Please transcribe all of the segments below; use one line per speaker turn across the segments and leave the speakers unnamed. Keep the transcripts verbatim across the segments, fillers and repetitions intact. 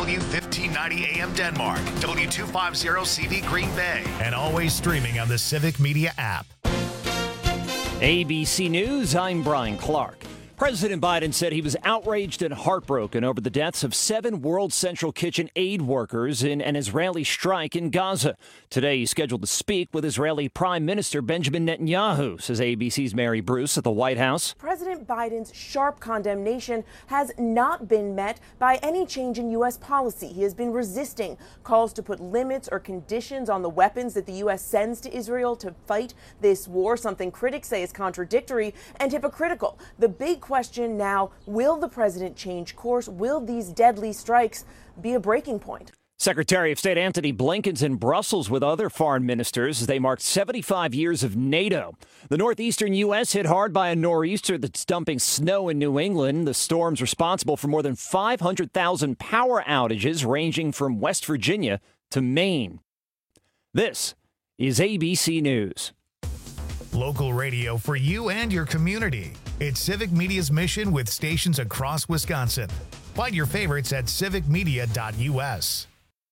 W fifteen ninety A M Denmark, W two fifty C V Green Bay, and always streaming on the Civic Media app.
A B C News, I'm Brian Clark. President Biden said he was outraged and heartbroken over the deaths of seven World Central Kitchen aid workers in an Israeli strike in Gaza. Today, he's scheduled to speak with Israeli Prime Minister Benjamin Netanyahu, says A B C's Mary Bruce at the White House.
President Biden's sharp condemnation has not been met by any change in U S policy. He has been resisting calls to put limits or conditions on the weapons that the U S sends to Israel to fight this war, something critics say is contradictory and hypocritical. The big question now, will the president change course? Will these deadly strikes be a breaking point?
Secretary of State Antony Blinken's in Brussels with other foreign ministers as they marked seventy-five years of NATO. The northeastern U S hit hard by a nor'easter that's dumping snow in New England. The storm's responsible for more than five hundred thousand power outages ranging from West Virginia to Maine. This is A B C News.
Local radio for you and your community. It's Civic Media's mission with stations across Wisconsin. Find your favorites at civic media dot U S.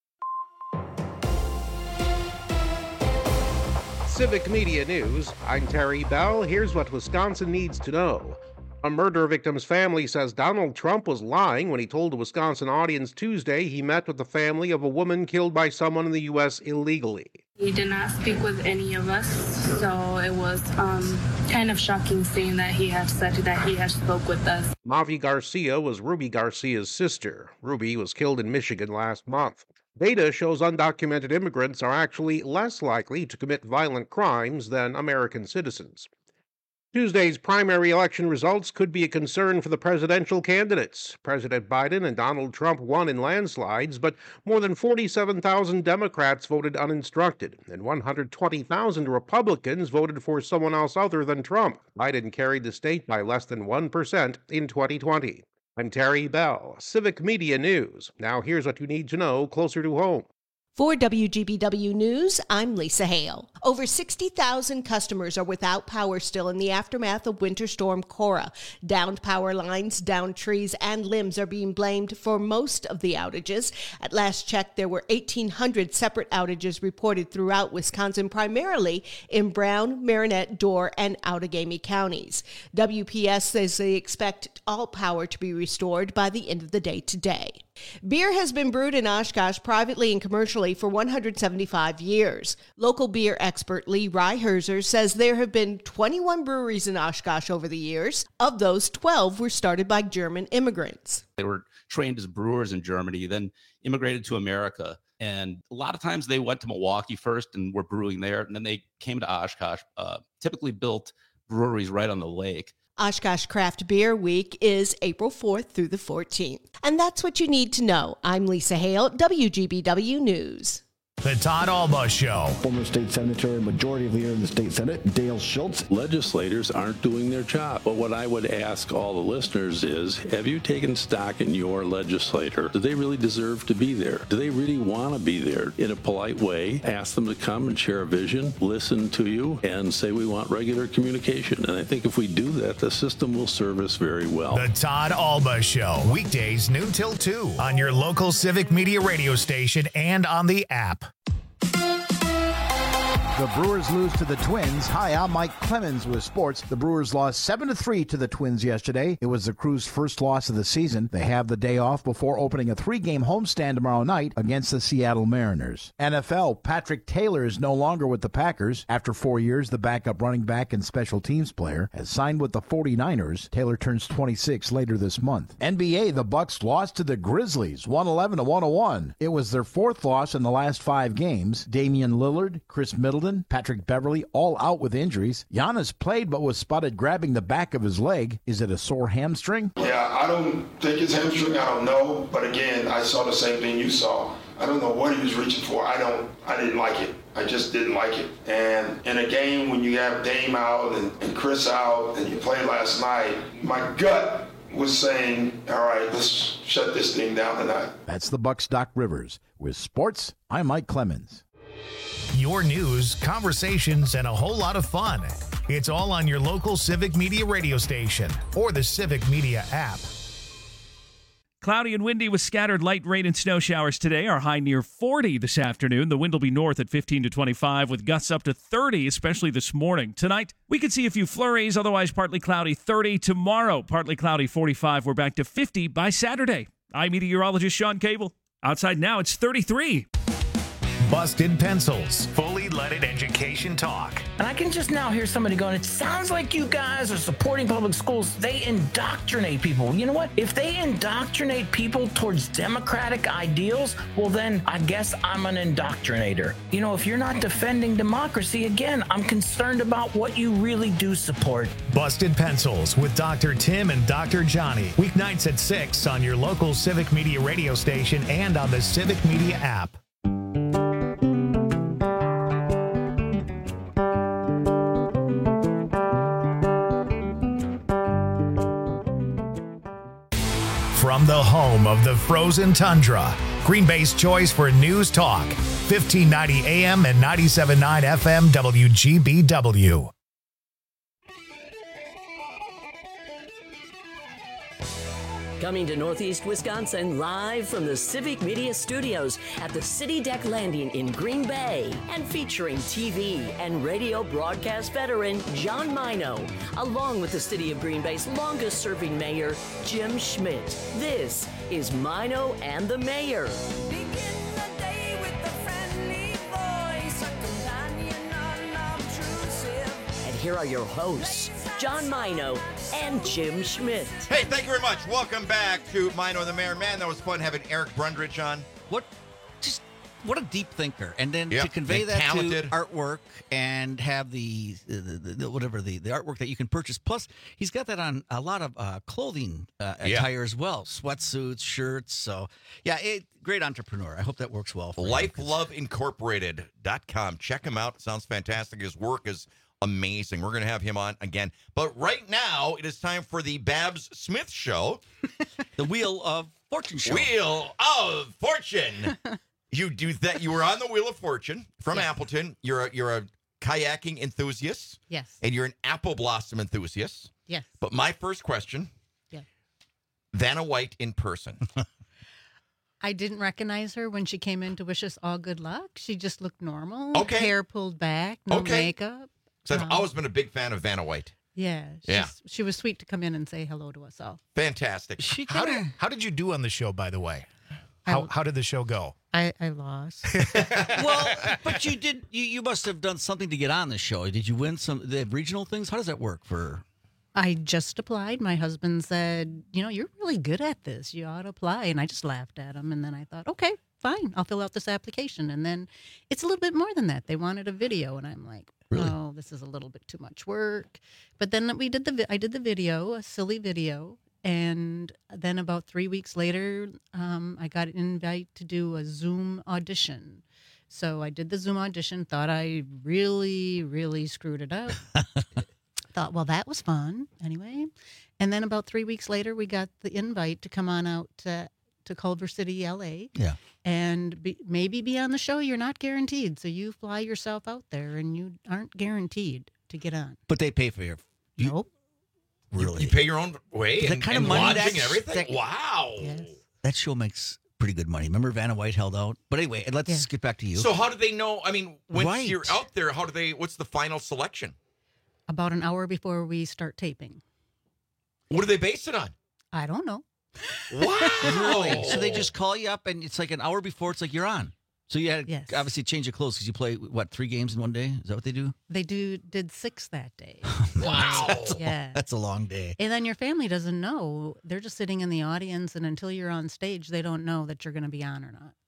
Civic Media News, I'm Terry Bell. Here's what Wisconsin needs to know. A murder victim's family says Donald Trump was lying when he told a Wisconsin audience Tuesday he met with the family of a woman killed by someone in the U S illegally.
He did not speak with any of us, so it was um, kind of shocking seeing that he had said that he had spoke with us.
Mavi Garcia was Ruby Garcia's sister. Ruby was killed in Michigan last month. Data shows undocumented immigrants are actually less likely to commit violent crimes than American citizens. Tuesday's primary election results could be a concern for the presidential candidates. President Biden and Donald Trump won in landslides, but more than forty-seven thousand Democrats voted uninstructed, and one hundred twenty thousand Republicans voted for someone else other than Trump. Biden carried the state by less than one percent in twenty twenty. I'm Terry Bell, Civic Media News. Now here's what you need to know closer to home.
For W G B W News, I'm Lisa Hale. Over sixty thousand customers are without power still in the aftermath of Winter Storm Cora. Downed power lines, downed trees, and limbs are being blamed for most of the outages. At last check, there were eighteen hundred separate outages reported throughout Wisconsin, primarily in Brown, Marinette, Door, and Outagamie counties. W P S says they expect all power to be restored by the end of the day today. Beer has been brewed in Oshkosh privately and commercially for one hundred seventy-five years. Local beer expert Lee Reiherzer says there have been twenty-one breweries in Oshkosh over the years. Of those, twelve were started by German immigrants.
They were trained as brewers in Germany, then immigrated to America. And a lot of times they went to Milwaukee first and were brewing there. And then they came to Oshkosh, uh, typically built breweries right on the lake.
Oshkosh Craft Beer Week is April fourth through the fourteenth. And that's what you need to know. I'm Lisa Hale, W G B W News.
The Todd Alba Show.
Former state senator and majority leader in the state senate, Dale Schultz.
Legislators aren't doing their job. But what I would ask all the listeners is, have you taken stock in your legislator? Do they really deserve to be there? Do they really want to be there? In a polite way, ask them to come and share a vision, listen to you, and say we want regular communication. And I think if we do that, the system will serve us very well.
The Todd Alba Show. Weekdays noon till two on your local Civic Media radio station and on the app.
The Brewers lose to the Twins. Hi, I'm Mike Clemens with sports. The Brewers lost seven to three to the Twins yesterday. It was the Crew's first loss of the season. They have the day off before opening a three-game homestand tomorrow night against the Seattle Mariners. N F L, Patrick Taylor is no longer with the Packers. After four years, the backup running back and special teams player has signed with the forty-niners. Taylor turns twenty-six later this month. N B A, the Bucks lost to the Grizzlies, one eleven to one oh one. It was their fourth loss in the last five games. Damian Lillard, Chris Middleton, Patrick Beverly, all out with injuries. Giannis played but was spotted grabbing the back of his leg. Is it a sore hamstring?
Yeah, I don't think it's hamstring. I don't know. But again, I saw the same thing you saw. I don't know what he was reaching for. I don't. I didn't like it. I just didn't like it. And in a game when you have Dame out and, and Chris out and you played last night, my gut was saying, all right, let's shut this thing down tonight.
That's the Bucks' Doc Rivers. With sports, I'm Mike Clemens.
Your news, conversations, and a whole lot of fun. It's all on your local Civic Media radio station or the Civic Media app.
Cloudy and windy with scattered light rain and snow showers today. Our high near forty this afternoon. The wind will be north at fifteen to twenty-five with gusts up to thirty, especially this morning. Tonight, we could see a few flurries, otherwise partly cloudy, thirty. Tomorrow, partly cloudy, forty-five. We're back to fifty by Saturday. I'm meteorologist Sean Cable. Outside now, it's thirty-three.
Busted Pencils, fully leaded education talk.
And I can just now hear somebody going, it sounds like you guys are supporting public schools. They indoctrinate people. You know what? If they indoctrinate people towards democratic ideals, well, then I guess I'm an indoctrinator. You know, if you're not defending democracy, again, I'm concerned about what you really do support.
Busted Pencils with Doctor Tim and Doctor Johnny. Weeknights at six on your local Civic Media radio station and on the Civic Media app. From the home of the frozen tundra, Green Bay's choice for news talk, fifteen ninety A M and ninety-seven point nine F M W G B W.
Coming to Northeast Wisconsin live from the Civic Media Studios at the City Deck Landing in Green Bay and featuring T V and radio broadcast veteran John Mino, along with the City of Green Bay's longest serving mayor, Jim Schmidt. This is Mino and the Mayor. And here are your hosts, John Mino and Jim Schmidt.
Hey, thank you very much. Welcome back to Mino and the Mayor. Man, that was fun having Eric Brundrich on.
What, just what a deep thinker, and then
yep.
to convey
and
that
talented.
to artwork and have the, the, the, the whatever the, the artwork that you can purchase. Plus, he's got that on a lot of uh, clothing uh,
yeah.
attire as well, sweatsuits, shirts. So, yeah, it, great entrepreneur. I hope that works well for
life
you.
love incorporated dot com. Check him out. It sounds fantastic. His work is amazing. We're going to have him on again. But right now, it is time for the Babs Smith Show.
The Wheel of Fortune Show.
Wheel of Fortune. You do that. You were on the Wheel of Fortune from
yes.
Appleton. You're a, you're a kayaking enthusiast.
Yes.
And you're an apple blossom enthusiast.
Yes.
But my first question.
Yes.
Vanna White in person.
I didn't recognize her when she came in to wish us all good luck. She just looked normal.
Okay.
Hair pulled back, no
okay.
makeup.
So I've
um,
always been a big fan of Vanna White.
Yeah.
Yeah.
She was sweet to come in and say hello to us all.
Fantastic.
She
How
kinda,
did, how did you do on the show, by the way? How,
I,
how did the show go?
I, I lost.
Well, but you did. You, you must have done something to get on the show. Did you win some the regional things? How does that work for?
I just applied. My husband said, you know, you're really good at this. You ought to apply. And I just laughed at him. And then I thought, okay, fine. I'll fill out this application. And then it's a little bit more than that. They wanted a video. And I'm like,
really?
oh, this is a little bit too much work. But then we did the, vi- I did the video, a silly video. And then about three weeks later, um, I got an invite to do a Zoom audition. So I did the Zoom audition, thought I really, really screwed it up. Thought, well, that was fun anyway. And then about three weeks later, we got the invite to come on out to, to Culver City, L A.
Yeah.
And be, maybe be on the show. You're not guaranteed. So you fly yourself out there and you aren't guaranteed to get on.
But they pay for your. You,
nope.
Really?
You pay your own way
The
and,
kind
and
of money
lodging
that's-
and everything?
that-
Wow.
Yes.
That show makes pretty good money. Remember Vanna White held out? But anyway, let's
Yeah.
get back to you.
So how do they know? I mean, once
Right.
you're out there, how do they, what's the final selection?
About an hour before we start taping.
What do they base it on?
I don't know.
Wow.
Really? So they just call you up, and it's like an hour before. It's like you're on. So you had
Yes.
obviously change your clothes because you play what three games in one day? Is that what they do?
They do did six that day.
Wow.
That's a,
Yeah.
that's a long day.
And then your family doesn't know. They're just sitting in the audience, and until you're on stage, they don't know that you're going to be on or not.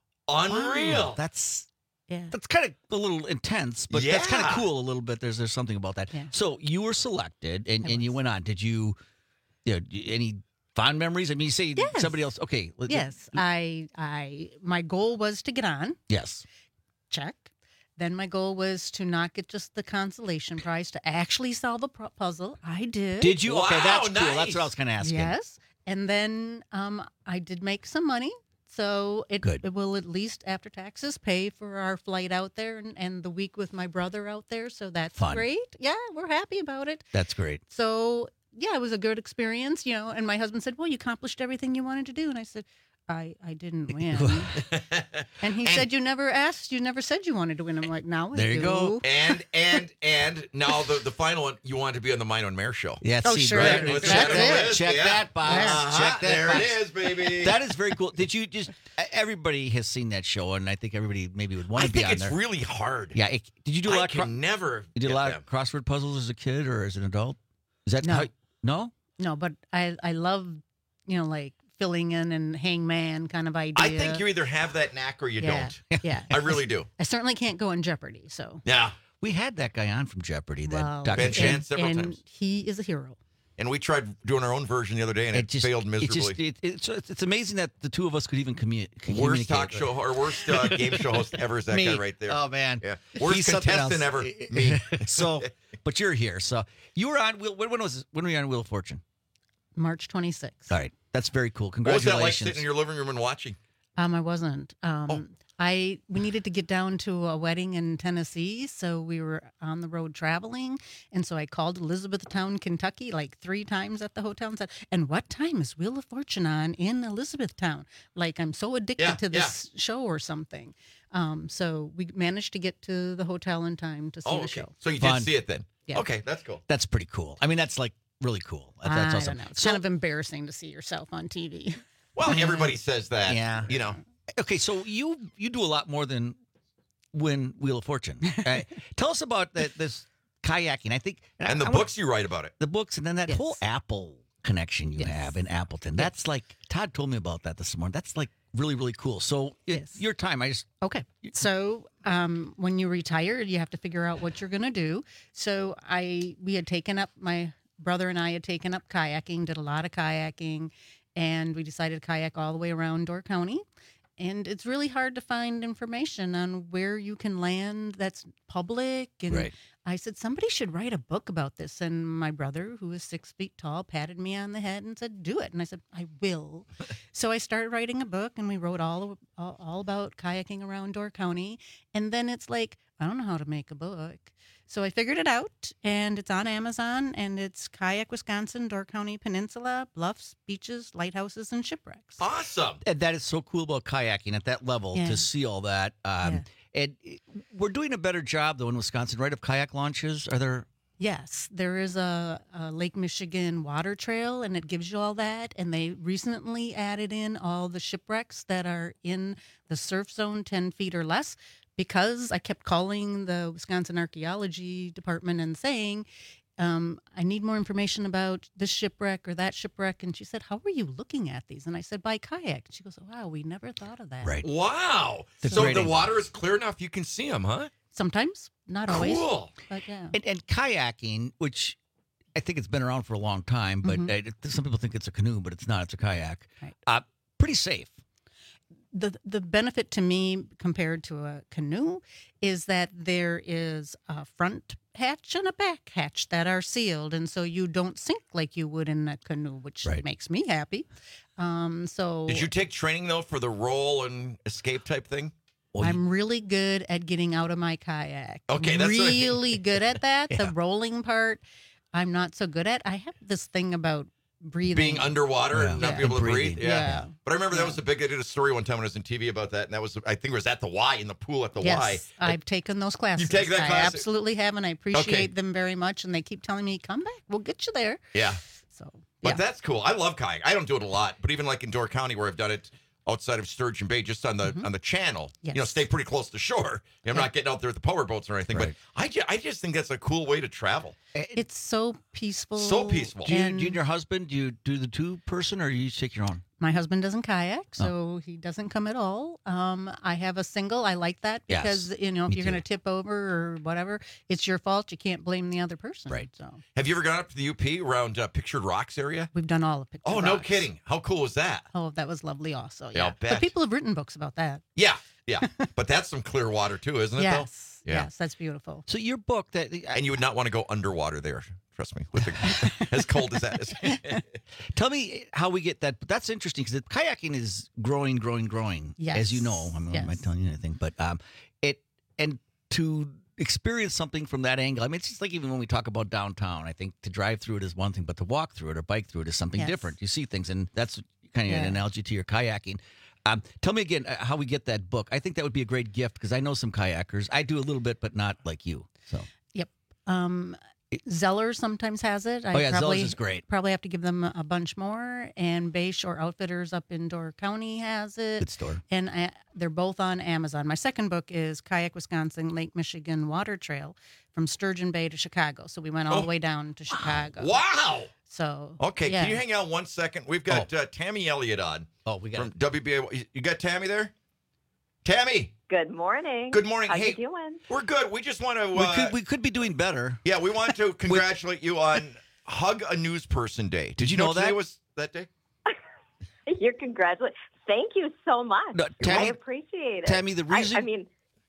Unreal.
Wow, that's
Yeah.
that's kind of a little intense, but that's kind of
Yeah.
cool a little bit. There's there's something about that.
Yeah.
So you were selected, and,
I
and you
was.
went on. Did you, you know, any fond memories? I mean, you say
Yes.
somebody else. Okay. let-
Yes, I, I, my goal was to get on.
Yes.
Check. Then my goal was to not get just the consolation prize, to actually solve a pro- puzzle. I did.
Did you? okay,
Wow,
that's cool.
nice.
That's what I was kind of asking.
Yes. And then um, I did make some money. So it,
Good.
it will at least after taxes pay for our flight out there and, and the week with my brother out there. So that's
Fun.
great. Yeah, we're happy about it.
That's great.
So yeah, it was a good experience, you know. And my husband said, well, you accomplished everything you wanted to do. And I said, I, I didn't win. And he said, you never asked, you never said you wanted to win. I'm like, now I
There you
do.
go. And and and now the, the final one, you wanted to be on the Mino and Mayor show.
Yeah,
Oh,
see,
sure.
right?
Let's
Check
chat about
that.
this.
Check
Yeah.
that box.
Uh-huh.
Check that
There
box.
it is, baby.
That is very cool. Did you just? Everybody has seen that show, and I think everybody maybe would want
I
to be
think
on
it's
there.
really hard.
Yeah. It, did you do a
I
lot?
can
of cro-
never
You did a
get
lot
them.
of crossword puzzles as a kid or as an adult? Is that
No.
how? No.
No, but I, I love, you know, like filling in and hangman kind of idea.
I think you either have that knack or you
Yeah.
don't.
Yeah.
I really do.
I certainly can't go in Jeopardy, so.
Yeah.
We had that guy on from Jeopardy. That
Well,
Doctor
Ben Chan
and,
several
and
times.
he is a hero.
And we tried doing our own version the other day, and it,
just
failed
It
miserably.
just, it, it's, it's amazing that the two of us could even commu-
worst
communicate.
talk show or worst uh, game show host ever is that
Me.
guy right there.
Oh man,
Yeah. Worst
He's something
contestant
else.
ever. Me.
So, but you're here. So you were on. Wheel- When when was when were you on Wheel of Fortune?
March twenty-sixth.
All right, that's very cool.
What was that like
Congratulations.
sitting in your living room and watching?
Um, I wasn't. Um,
Oh.
I we needed to get down to a wedding in Tennessee, so we were on the road traveling, and so I called Elizabethtown, Kentucky, like three times at the hotel and said, "And what time is Wheel of Fortune on in Elizabethtown?" Like I'm so addicted
Yeah,
to this show or something. Um, so we managed to get to the hotel in time to see
Oh,
the
okay.
show.
So you
Fun.
did see it then?
Yeah.
Okay, that's cool.
That's pretty cool. I mean, that's like really cool. That- That's
I
awesome.
don't know. It's
So-
kind of embarrassing to see yourself on T V.
Well, everybody says that.
Yeah.
You know.
Okay, so you you do a lot more than win Wheel of Fortune. Uh, tell us about that this kayaking. I think
And the
I, I
books you write about it.
the books, and then that
Yes.
whole Apple connection you
Yes.
have in Appleton. That's like Todd told me about that this morning. That's like really really cool. So it,
Yes.
your time, I just
Okay. So um, when you retire, you have to figure out what you're going to do. So I we had taken up, my brother and I had taken up kayaking, did a lot of kayaking, and we decided to kayak all the way around Door County. And it's really hard to find information on where you can land that's public. And
Right.
I said, somebody should write a book about this. And my brother, who is six feet tall, patted me on the head and said, do it. And I said, I will. So I started writing a book, and we wrote all, all all about kayaking around Door County. And then it's like, I don't know how to make a book. So I figured it out, and it's on Amazon, and it's Kayak Wisconsin, Door County Peninsula, bluffs, beaches, lighthouses, and shipwrecks.
Awesome.
and that is so cool about kayaking at that level
Yeah.
to see all that. Um,
Yeah.
And it- we're doing a better job though in Wisconsin, right? Of kayak launches. Are there?
Yes, there is a, a Lake Michigan water trail, and it gives you all that. And they recently added in all the shipwrecks that are in the surf zone ten feet or less, because I kept calling the Wisconsin Archaeology Department and saying, um, I need more information about this shipwreck or that shipwreck. And she said, how are you looking at these? And I said, by kayak. She goes, wow, we never thought of that.
Right.
Wow.
That's
so
great.
the water is clear enough you can see them, huh?
Sometimes, not always.
Cool.
But yeah.
And, and kayaking, which I think it's been around for a long time, but uh, it, some people think it's a canoe, but it's not. It's a kayak.
Right.
Uh, pretty safe.
the the benefit to me compared to a canoe is that there is a front hatch and a back hatch that are sealed, and so you don't sink like you would in a canoe, which
Right.
makes me happy. Um, so
Did you take training though for the roll and escape type thing?
I'm really good at getting out of my kayak.
Okay, that's what I mean.
really good at that.
Yeah.
The rolling part, I'm not so good at. I have this thing about breathing,
Being underwater and not
Yeah.
be able to
breathing.
breathe. Yeah.
Yeah.
But I remember that was a big. I did a story one time when I was in T V about that, and that was I think it was at the Y in the pool at the
Yes,
Y.
I've taken those classes.
You've taken that
I
class?
absolutely have, and I appreciate
Okay.
them very much. And they keep telling me, "Come back, we'll get you there."
Yeah.
So,
But
yeah.
that's cool. I love kayak. I don't do it a lot, but even like in Door County where I've done it outside of Sturgeon Bay, just on the on the channel, you know,
Yes.
stay pretty close to shore. I'm
Yeah.
not getting out there with the power boats or anything,
Right.
but I, ju- I just think that's a cool way to travel.
It's so peaceful.
So peaceful.
Do you,
And
do you and your husband, do you do the two person or you take your own?
my husband doesn't kayak,
Oh.
so he doesn't come at all. Um, I have a single. I like that
Yes,
because you know if
me
you're
too.
going to tip over or whatever, it's your fault. You can't blame the other person.
Right.
So
Have you ever gone up to the U P around uh, Pictured Rocks area?
we've done all of Picture
Oh, no
Rocks.
kidding. How cool was that?
Oh, that was lovely. Also,
Yeah, I'll
yeah.
bet.
But people have written books about that.
Yeah, yeah. But that's some clear water too, isn't it?
Yes.
Though? Yeah.
Yes, that's beautiful.
So your book that
And you would not want to go underwater there. Trust me, with the, as cold as that is.
Tell me how we get that. But that's interesting because kayaking is growing, growing, growing.
Yes.
As you know, I'm
Yes.
not telling you anything, but um, it and to experience something from that angle. I mean, it's just like even when we talk about downtown, I think to drive through it is one thing, but to walk through it or bike through it is something
Yes.
different. You see things, and that's kind of an
Yeah.
analogy to your kayaking. Um, tell me again uh, how we get that book. I think that would be a great gift because I know some kayakers. I do a little bit, but not like you. So
Yep. Um, Zeller sometimes has it. I
Oh, yeah, Zeller's
probably,
is great.
Probably have to give them a bunch more. And Bay Shore Outfitters up in Door County has it.
Good store.
And I, they're both on Amazon. My second book is Kayak Wisconsin Lake Michigan Water Trail from Sturgeon Bay to Chicago. So we went all
Oh.
the way down to Chicago.
Wow.
So
Okay,
yeah.
can you hang out one second? We've got uh, Tammy Elliott on.
Oh, we got
from W B A. You got Tammy there? Tammy.
Good morning.
Good morning.
How
Hey,
you doing?
We're good. We just want to. Uh,
we could we could be doing better.
Yeah, we want to congratulate you on Hug a News Person Day. Did,
Did
you
you
know,
know
today
that?
was that day?
You're congratulating. Thank you so much.
No, Tammy-
I appreciate it.
Tammy, the reason-
I, I mean,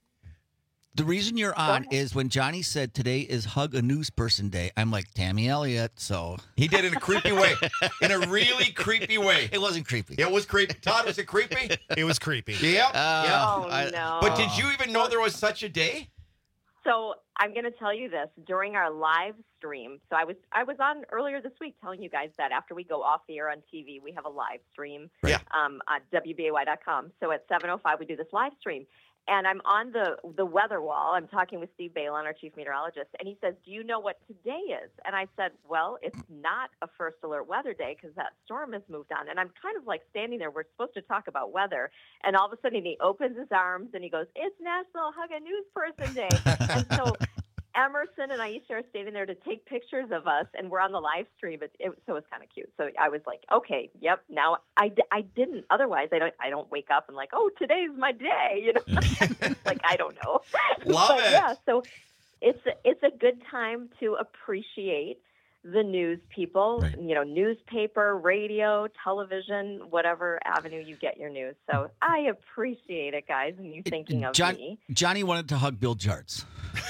The reason you're on is when Johnny said today is Hug a News Person Day. I'm like Tammy Elliott, so
he did it in a creepy way, in a really creepy way.
It wasn't creepy.
It was creepy. Todd, was it creepy?
It was creepy.
Yep.
Uh,
yep.
Oh, I- no.
But did you even know there was such a day?
so I'm going to tell you this during our live stream. So I was I was on earlier this week telling you guys that after we go off the air on T V, we have a live stream
Yeah.
um, on W B A Y dot com. So at seven oh five, we do this live stream. And I'm on the, the weather wall. I'm talking with Steve Balon, our chief meteorologist, and he says, do you know what today is? And I said, well, it's not a first alert weather day because that storm has moved on. And I'm kind of like standing there. We're supposed to talk about weather. And all of a sudden he opens his arms and he goes, it's National Hug a News Person Day. And so Emerson and Aisha are standing there to take pictures of us, and we're on the live stream. It, it, so it was kind of cute. So I was like, okay, yep. Now I, I didn't. Otherwise, I don't I don't wake up and like, oh, today's my day. You know, like I don't know.
Love
but
it.
Yeah. So it's a, it's a good time to appreciate the news people.
Right.
You know, newspaper, radio, television, whatever avenue you get your news. So I appreciate it, guys, and you thinking of
John,
me.
Johnny wanted to hug Bill Jarts.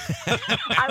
I,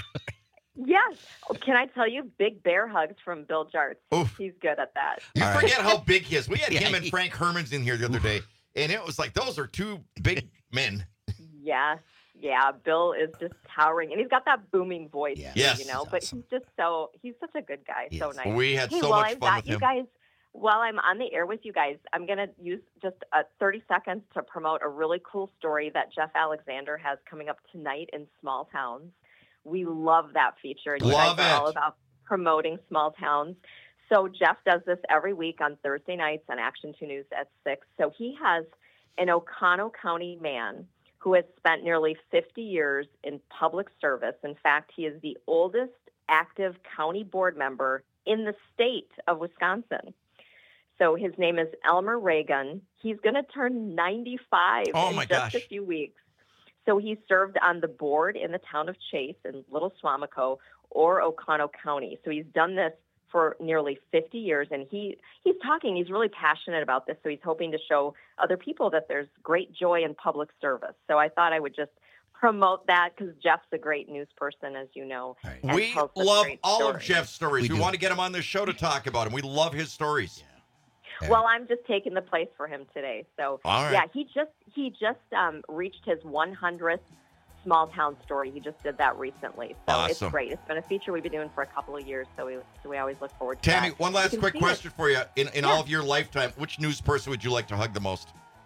yes. Oh, can I tell you, big bear hugs from Bill Jarts.
Oof.
He's good at that.
You
All
forget
right.
how big he is. We had
Yeah,
him and
he-
Frank Hermans in here the other day, and it was like those are two big men.
Yes. Yeah, Bill is just towering, and he's got that booming voice,
Yeah.
Yes.
you know.
He's
But
awesome.
he's just so he's such a good guy, so
Yes.
nice.
We had
hey,
so
while
much
I've
fun
got
with
you
him.
guys, while I'm on the air with you guys, I'm gonna use just uh, thirty seconds to promote a really cool story that Jeff Alexander has coming up tonight in Small Towns. We love that feature, and you
Love
guys are all
it.
about promoting small towns. So Jeff does this every week on Thursday nights on Action two News at six. So he has an Oconto County man who has spent nearly fifty years in public service. In fact, he is the oldest active county board member in the state of Wisconsin. So his name is Elmer Reagan. He's going to turn ninety-five
Oh,
in
my
just
gosh.
a few weeks. So he served on the board in the town of Chase in Little Swamico or Oconto County. So he's done this for nearly fifty years, and he he's talking, he's really passionate about this, so he's hoping to show other people that there's great joy in public service. So I thought I would just promote that because Jeff's a great news person, as you know. and
We
tells such
love
great
all of
stories.
Jeff's stories.
We
We,
do.
want to get him on this show to talk about him. We love his stories.
Well, I'm just taking the place for him today. So
All right.
yeah, he just he just um, reached his one hundredth small town story. He just did that recently. So it's
Awesome.
great. It's been a feature we've been doing for a couple of years, so we so we always look forward to
Tammy,
that.
one
You
last
can
quick
see
question
it.
for you. In, in
Yeah.
all of your lifetime, which news person would you like to hug the most?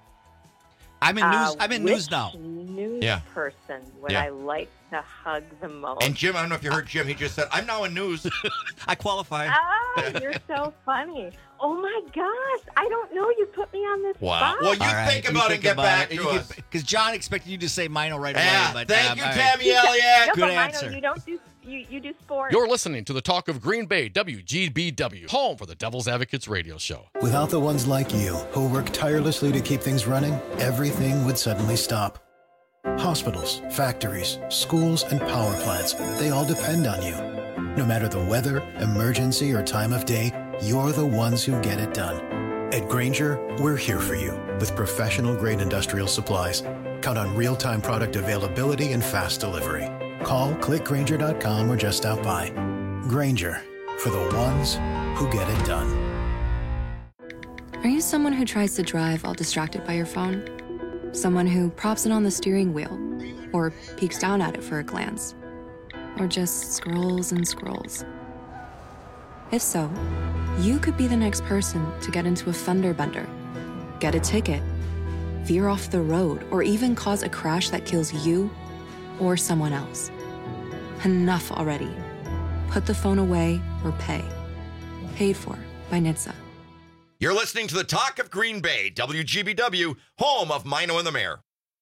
I'm in news.
Uh,
I'm in
which
news now.
News
Yeah.
person would
Yeah.
I like to hug the most?
And Jim, I don't know if you heard Jim. He just said, I'm now in news.
I qualify.
Ah, you're so funny. Oh my gosh, I don't know. You put me on this
Wow.
spot.
Well, you think about it and get back to us.
Because John expected you to say Mino right away.
Yeah,
but,
thank
um,
you,
all right.
Tammy Elliott.
No,
Good
but Mino,
answer.
you don't do you, you do sports.
You're listening to the talk of Green Bay, W G B W, home for the Devil's Advocates radio show.
Without the ones like you, who work tirelessly to keep things running, everything would suddenly stop. Hospitals, factories, schools, and power plants, they all depend on you. No matter the weather, emergency, or time of day, you're the ones who get it done. At Grainger, we're here for you with professional-grade industrial supplies. Count on real-time product availability and fast delivery. Call, click Grainger dot com, or just stop by. Grainger, for the ones who get it done.
Are you someone who tries to drive while distracted by your phone? Someone who props it on the steering wheel or peeks down at it for a glance, or just scrolls and scrolls. If so, you could be the next person to get into a fender bender, get a ticket, veer off the road, or even cause a crash that kills you or someone else. Enough already. Put the phone away or pay. Paid for by N H T S A.
You're listening to the Talk of Green Bay, W G B W, home of Mino and the Mayor.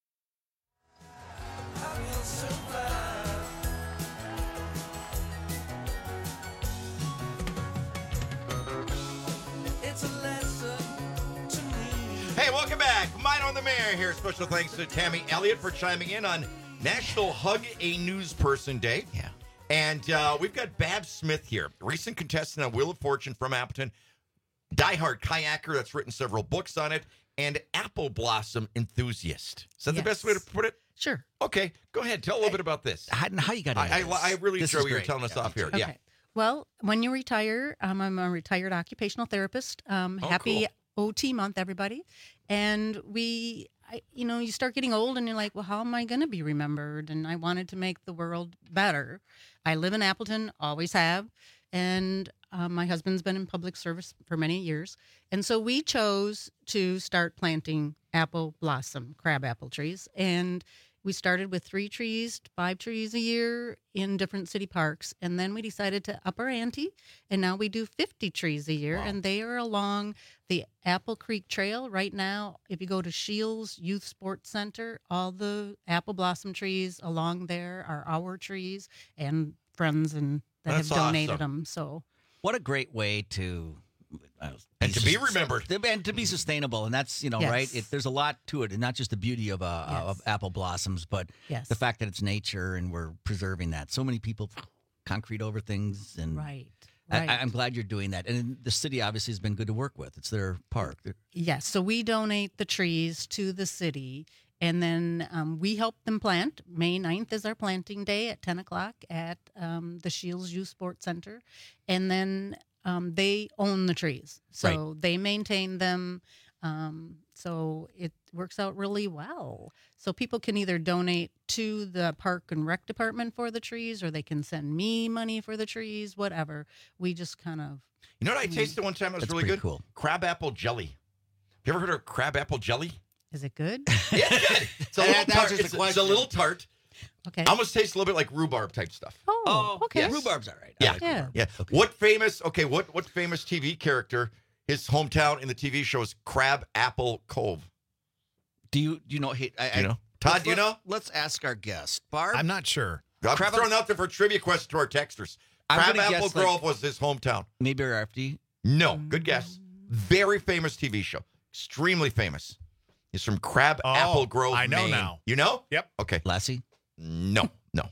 Hey, welcome back. Mino and the Mayor here. Special thanks to Tammy Elliott for chiming in on National Hug a News Person Day.
Yeah.
And uh, we've got Babs Smith here, recent contestant on Wheel of Fortune from Appleton, diehard kayaker that's written several books on it, and apple blossom enthusiast. Is that
Yes.
the best way to put it?
Sure.
Okay, go ahead. Tell a little bit about this.
How, how you got
I, I, I really
This
enjoy
is
what you're
great.
telling us
Yeah,
off
me
here.
too.
Yeah.
Okay. Well, when you retire, um, I'm a retired occupational therapist. Um,
Oh,
happy O T month, everybody. And we, I, you know, you start getting old and you're like, well, how am I going to be remembered? And I wanted to make the world better. I live in Appleton, always have. And um, my husband's been in public service for many years. And so we chose to start planting apple blossom, crabapple trees. And we started with three trees, five trees a year in different city parks. And then we decided to up our ante. And now we do fifty trees a year. Wow. And they are along the Apple Creek Trail. Right now, if you go to Shields Youth Sports Center, all the apple blossom trees along there are our trees and friends and that
That's
have donated
awesome.
them. So
What a great way to uh,
And to be remembered.
and to be sustainable, and that's you know
Yes.
right. It, there's a lot to it, and not just the beauty of uh,
Yes.
of apple blossoms, but
Yes.
the fact that it's nature and we're preserving that. So many people concrete over things, and
Right.
I,
Right.
I'm glad you're doing that. And the city obviously has been good to work with. It's their park. They're-
Yes, so we donate the trees to the city, and then um, we help them plant. May ninth is our planting day at ten o'clock at um, the Shields Youth Sports Center. And then um, they own the trees, so
Right.
they maintain them. Um, so it works out really well. So people can either donate to the Park and Rec Department for the trees, or they can send me money for the trees, whatever. We just kind of...
You know what I tasted one time that was
That's
really
pretty
good?
cool.
Crab apple jelly. Have you ever heard of crab apple jelly?
Is it good?
Yeah, it's good. It's a
That-
little
that's
tart.
just a
It's, it's a
question.
little tart.
Okay.
Almost tastes a little bit like rhubarb type stuff.
Oh, okay.
yes.
Rhubarb's all right. I
Yeah.
like
Yeah.
rhubarb.
Yeah. What famous? Okay. What what famous T V character? His hometown in the T V show is Crab Apple Cove.
Do you do you know? Hey, I,
Do you
I-
know? Todd,
let's-
do you know?
Let's ask our guest, Barb.
I'm not sure.
I'm
Crab-
throwing out there for a trivia question to our texters.
I'm
Crab
gonna
Apple
guess, like-
Grove was his hometown.
Maybe R F D.
No. Good guess. Very famous T V show. Extremely famous. He's from Crab
Oh,
Apple Grove,
I know
Maine.
now.
You know?
Yep.
Okay.
Lassie.
No. No.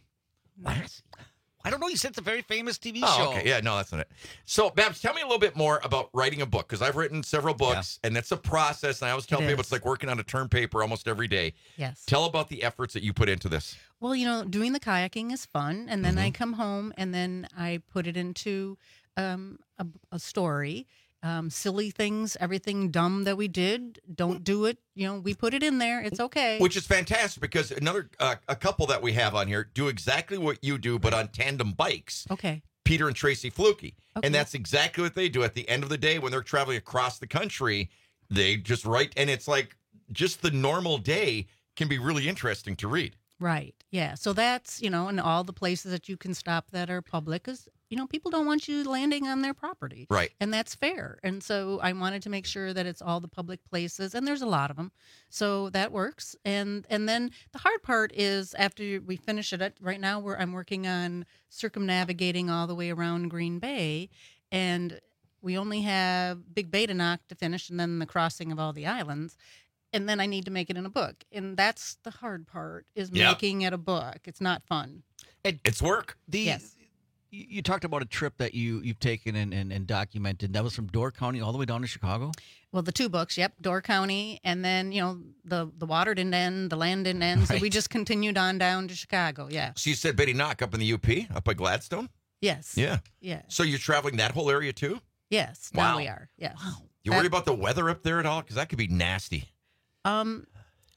I don't know. You said it's a very famous T V
Oh,
show.
okay. Yeah, no, that's not it. So, Babs, tell me a little bit more about writing a book, because I've written several books, and it's a process. And I always tell
It
people
is.
it's like working on a term paper almost every day.
Yes.
Tell about the efforts that you put into this.
Well, you know, doing the kayaking is fun, and then
Mm-hmm.
I come home and then I put it into um, a, a story. Um, silly things, everything dumb that we did, don't do it. You know, we put it in there. It's okay.
Which is fantastic, because another uh, a couple that we have on here do exactly what you do, but on tandem bikes.
Okay.
Peter and Tracy Fluke.
Okay.
And that's exactly what they do. At the end of the day, when they're traveling across the country, they just write, and it's like just the normal day can be really interesting to read.
Right. Yeah. So that's, you know, and all the places that you can stop that are public, because, you know, people don't want you landing on their property.
Right.
And that's fair. And so I wanted to make sure that it's all the public places, and there's a lot of them. So that works. And and then the hard part is after we finish it, right now we're I'm working on circumnavigating all the way around Green Bay, and we only have Big Beta Knock to finish, and then the crossing of all the islands. And then I need to make it in a book. And that's the hard part, is
Yep.
making it a book. It's not fun.
It's work.
The,
Yes.
You you talked about a trip that you, you've taken and, and, and documented. That was from Door County all the way down to Chicago?
Well, the two books, yep, Door County, and then, you know, the, the water didn't end, the land didn't end, so we
Right.
just continued on down to Chicago, yeah.
So you said Betty Knock up in the U P, up by Gladstone?
Yes.
Yeah.
Yeah.
So you're traveling that whole area too?
Yes, now
Wow.
we are, yes.
You
That-
worry about the weather up there at all? Because that could be nasty.
Um,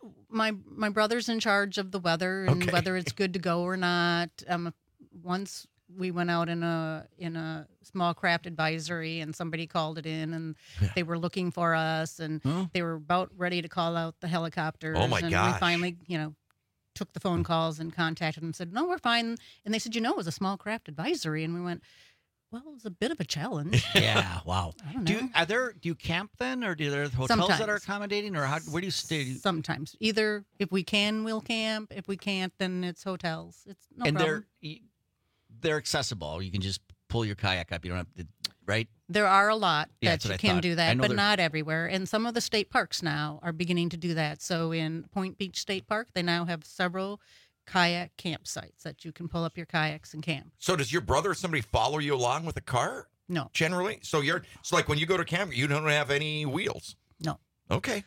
my my brother's in charge of the weather and
Okay.
whether it's good to go or not. Um, once we went out in a in a small craft advisory, and somebody called it in, and they were looking for us, and
Huh?
they were about ready to call out the helicopters.
Oh, my
and
gosh.
we finally, you know, took the phone calls and contacted them and said, no, we're fine. And they said, you know, it was a small craft advisory. And we went, well, it was a bit of a challenge.
Yeah, wow.
I don't
Do
know.
you, are there? Do you camp then, or do there hotels that
Sometimes.
are accommodating, or how? Where do you stay?
Sometimes. Either if we can, we'll camp. If we can't, then it's hotels. It's no
and
problem.
they're they're accessible. You can just pull your kayak up. You don't have to, right?
There are a lot
Yeah,
that
that's
you
what I
can
thought.
do
I
that,
know
but
there-
not everywhere. And some of the state parks now are beginning to do that. So in Point Beach State Park, they now have several kayak campsites that you can pull up your kayaks and camp.
So does your brother or somebody follow you along with a car?
No.
Generally? So you're so like when you go to camp, you don't have any wheels.
No.
Okay.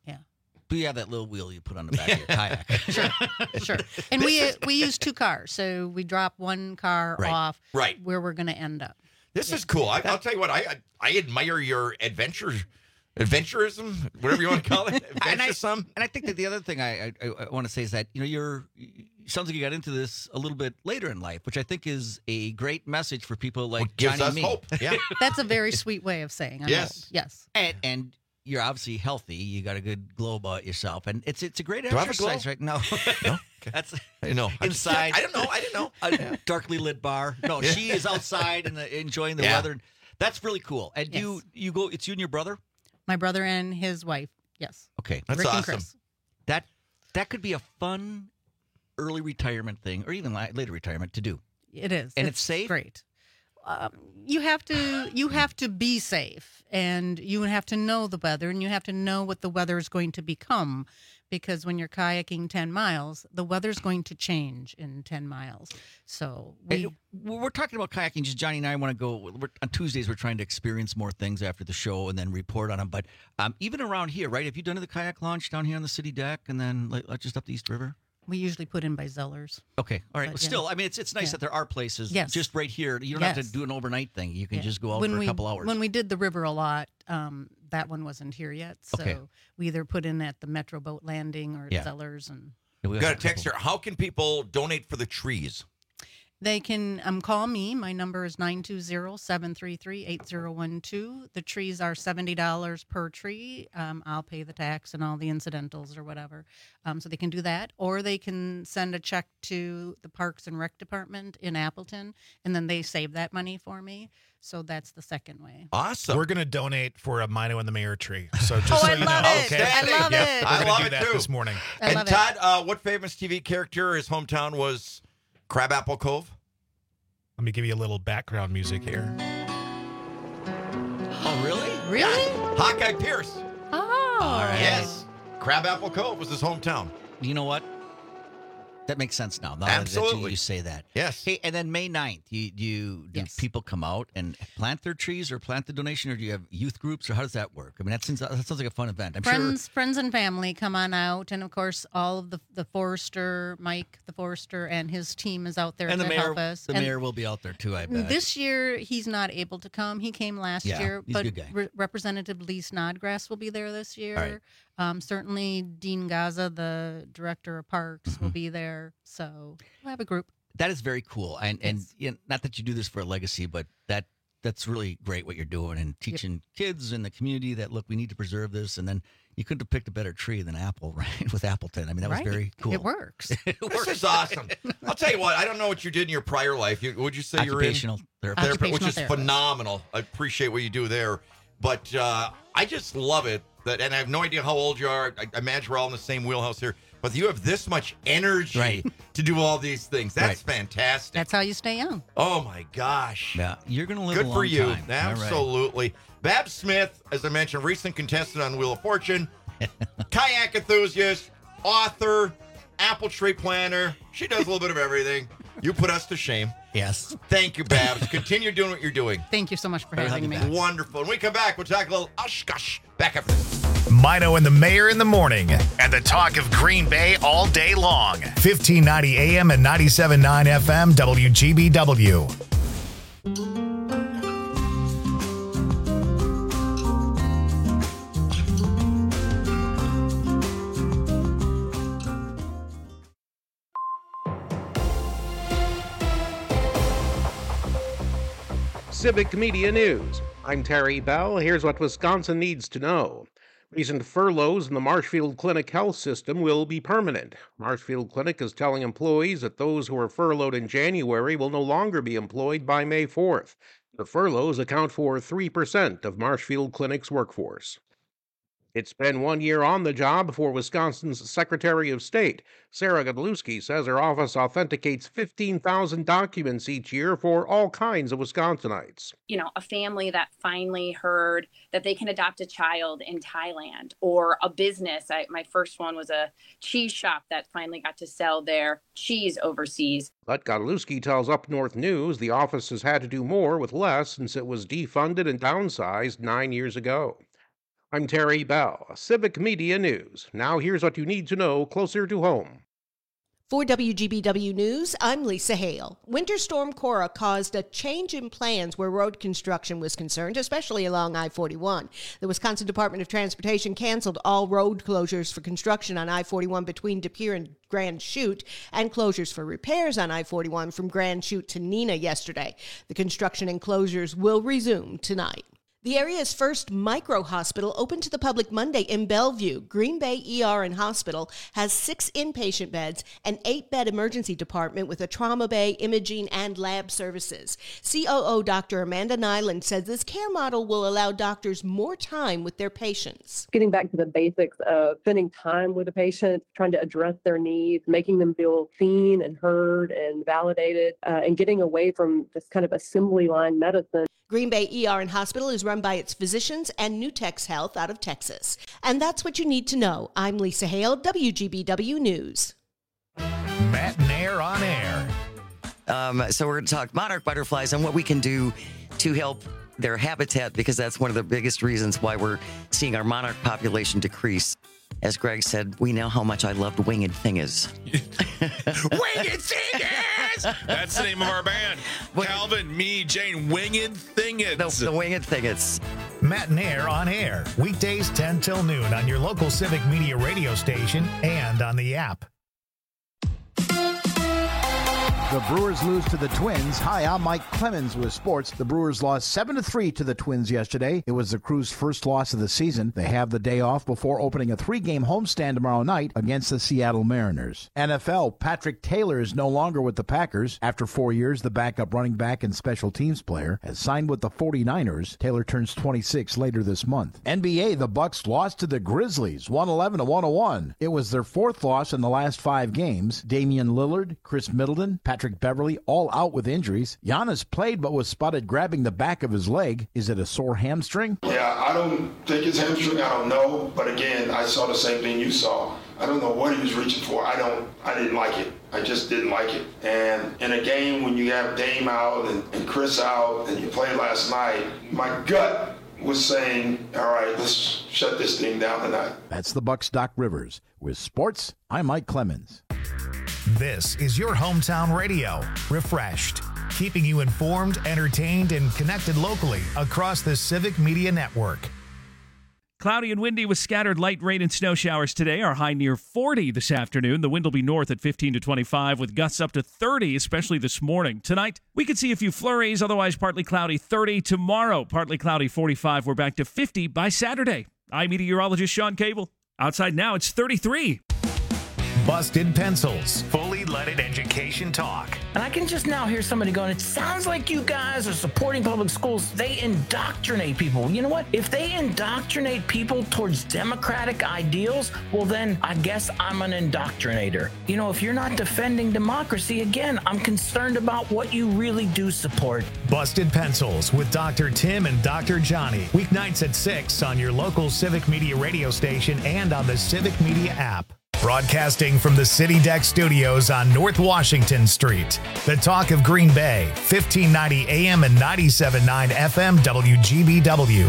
But you have that little wheel you put on the back of your kayak.
Sure, sure. And we uh, we use two cars, so we drop one car
Right,
off
right.
where we're going to end up.
This is cool. I, I'll tell you what. I, I I admire your adventure, adventurism, whatever you want to call it.
and, I,
Adventuresome.
and I think that the other thing I, I, I want to say is that, you know, you're, it sounds like you got into this a little bit later in life, which I think is a great message for people like
What gives
Johnny
us
and me.
hope. Yeah.
That's a very sweet way of saying I'm
Yes.
old. Yes.
And, and you're obviously healthy. You got a good glow about yourself, and it's it's a great
Do I have a
exercise,
glow?
right? No,
no.
That's
I know. I just-
inside.
I don't know. I didn't know.
A darkly lit bar. No,
Yeah.
she is outside and the, enjoying the
Yeah.
weather. That's really cool. And you you go. It's you and your brother.
My brother and his wife. Yes.
Okay,
That's
Rick and
awesome.
Chris.
That that could be a fun early retirement thing, or even li- later retirement to do.
It is.
And it's safe?
Great. Um, you have to you have to be safe, and you have to know the weather, and you have to know what the weather is going to become, because when you're kayaking ten miles, the weather's going to change in ten miles. So we
Hey, we're talking about kayaking. Just Johnny and I want to go. We're, on Tuesdays, we're trying to experience more things after the show and then report on them. But um, even around here, right? Have you done the kayak launch down here on the city deck and then like, like just up the East River?
we usually put in by Zellers.
Okay, all right.
But,
But
yeah.
still, I mean, it's it's nice
Yeah.
that there are places
Yes.
just right here. You don't have
Yes.
to do an overnight thing. You can
Yeah.
just go out
when
for
we,
a couple hours.
When we did the river a lot, um, that one wasn't here yet. So
Okay.
we either put in at the Metro Boat Landing or at
Yeah.
Zellers, and
Yeah, we
Got a
have a
text here. How can people donate for the trees?
they can um, call me. My number is nine two zero, seven three three, eight zero one two. The trees are seventy dollars per tree. Um, I'll pay the tax and all the incidentals or whatever. Um, so they can do that. Or they can send a check to the Parks and Rec Department in Appleton, and then they save that money for me. So that's the second way.
Awesome.
We're going to donate for a Mino and the Mayor tree. So just
Oh,
so
I
you
love
know.
it.
Okay.
I love
Yeah,
it.
We're
I
going
love
to do
it,
that
too.
this morning.
I
and
love it.
Todd, uh, what famous T V character, his hometown was Crabapple Cove?
Let me give you a little background music here.
Oh, really?
Really?
Hawkeye Pierce.
Oh.
All right.
Yes. Crabapple Cove was his hometown.
You know what? That makes sense now. Now that you,
Absolutely.
you say that.
Yes.
Hey, and then May ninth, you, do, you, do
Yes.
people come out and plant their trees or plant the donation, or do you have youth groups, or how does that work? I mean, that sounds, that sounds like a fun event. I'm
friends, friends and family come on out, and of course, all of the the forester, Mike, the forester, and his team is out there
sure. And
to
the mayor,
help us.
the
And
mayor will be out there too, I bet.
this year, he's not able to come. He came last
Yeah,
year,
he's a
but
good guy.
Re- Representative Lee Snodgrass will be there this year.
right.
Um, certainly, Dean Gaza, the director of parks,
Mm-hmm.
will be there. So we'll have a group.
That is very cool, and and you know, not that you do this for a legacy, but that that's really great what you're doing and teaching kids in the community that look, we need to preserve this. And then you couldn't have picked a better tree than Apple, right? With Appleton, I mean, that was
Right.
very cool.
It works.
It
This
works.
is awesome. I'll tell you what, I don't know what you did in your prior life. You, would you say you're in?
Occupational therapist.
Therapist, which
Occupational
is
therapist.
phenomenal. I appreciate what you do there. But uh, I just love it. That, and I have no idea how old you are. I, I imagine we're all in the same wheelhouse here. But you have this much energy
Right.
to do all these things. That's fantastic.
That's how you stay young.
Oh, my gosh.
Yeah, you're going to live
Good
a long
for you.
time. All right.
Absolutely. Babs Smith, as I mentioned, recent contestant on Wheel of Fortune, kayak enthusiast, author, apple tree planter. She does a little bit of everything. You put us to shame.
Yes.
Thank you, Babs. Continue doing what you're doing.
Thank you so much for
Better
having
have you
me.
back.
Wonderful. When we come back, we'll talk a little Oshkosh. Back after this.
Mino and the Mayor in the morning, and the talk of Green Bay all day long. fifteen ninety A M and ninety-seven point nine F M W G B W.
Civic Media News. I'm Terry Bell. Here's what Wisconsin needs to know. Recent furloughs in the Marshfield Clinic health system will be permanent. Marshfield Clinic is telling employees that those who were furloughed in January will no longer be employed by May fourth. The furloughs account for three percent of Marshfield Clinic's workforce. It's been one year on the job for Wisconsin's Secretary of State. Sarah Godlewski says her office authenticates fifteen thousand documents each year for all kinds of Wisconsinites.
You know, a family that finally heard that they can adopt a child in Thailand, or a business. I, my first one was a cheese shop that finally got to sell their cheese overseas.
But Godlewski tells Up North News the office has had to do more with less since it was defunded and downsized nine years ago. I'm Terry Bell, Civic Media News. Now here's what you need to know closer to home.
For W G B W News, I'm Lisa Hale. Winter Storm Cora caused a change in plans where road construction was concerned, especially along I forty-one. The Wisconsin Department of Transportation canceled all road closures for construction on I forty-one between De Pere and Grand Chute, and closures for repairs on I forty-one from Grand Chute to Neenah yesterday. The construction and closures will resume tonight. The area's first micro-hospital opened to the public Monday in Bellevue. Green Bay E R and Hospital has six inpatient beds, an eight-bed emergency department with a trauma bay, imaging, and lab services. C O O Doctor Amanda Nyland says this care model will allow doctors more time with their patients.
Getting back to the basics of spending time with a patient, trying to address their needs, making them feel seen and heard and validated, uh, and getting away from this kind of assembly line medicine.
Green Bay E R and Hospital is run by its physicians and Nutex Health out of Texas. And that's what you need to know. I'm Lisa Hale, W G B W News.
Matt Nair on air.
Um, so we're going to talk monarch butterflies and what we can do to help their habitat, because that's one of the biggest reasons why we're seeing our monarch population decrease. As Greg said, we know how much I loved Winged Thingers.
Winged Thingers! That's the name of our band. Calvin, me, Jane, Winged Thingers.
The, the Winged Thingers.
Matt Nair on air. Weekdays ten till noon on your local Civic Media radio station and on the app.
The Brewers lose to the Twins. Hi, I'm Mike Clemens with sports. The Brewers lost seven to three to the Twins yesterday. It was the Crew's first loss of the season. They have the day off before opening a three-game homestand tomorrow night against the Seattle Mariners. N F L, Patrick Taylor is no longer with the Packers. After four years, the backup running back and special teams player has signed with the forty-niners. Taylor turns twenty-six later this month. N B A, the Bucks lost to the Grizzlies, one eleven to one oh one. It was their fourth loss in the last five games. Damian Lillard, Chris Middleton, Patrick Beverly, all out with injuries. Giannis played but was spotted grabbing the back of his leg. Is it a sore hamstring?
Yeah, I don't think it's hamstring. I don't know. But again, I saw the same thing you saw. I don't know what he was reaching for. I don't. I didn't like it. I just didn't like it. And in a game when you have Dame out and, and Chris out and you played last night, my gut was saying, all right, let's shut this thing down tonight.
That's the Bucks' Doc Rivers. With sports, I'm Mike Clemens.
This is your hometown radio, refreshed, keeping you informed, entertained, and connected locally across the Civic Media Network.
Cloudy and windy with scattered light rain and snow showers today. Our high near forty this afternoon. The wind will be north at fifteen to twenty-five with gusts up to thirty, especially this morning. Tonight, we could see a few flurries, otherwise partly cloudy, thirty. Tomorrow, partly cloudy, forty-five. We're back to fifty by Saturday. I'm meteorologist Sean Cable. Outside now, it's thirty-three.
Busted Pencils, fully leaded education talk.
And I can just now hear somebody going, it sounds like you guys are supporting public schools. They indoctrinate people. You know what? If they indoctrinate people towards democratic ideals, well, then I guess I'm an indoctrinator. You know, if you're not defending democracy, again, I'm concerned about what you really do support.
Busted Pencils with Doctor Tim and Doctor Johnny. Weeknights at six on your local Civic Media radio station and on the Civic Media app. Broadcasting from the City Deck Studios on North Washington Street. The talk of Green Bay, fifteen ninety A M and ninety-seven point nine F M W G B W.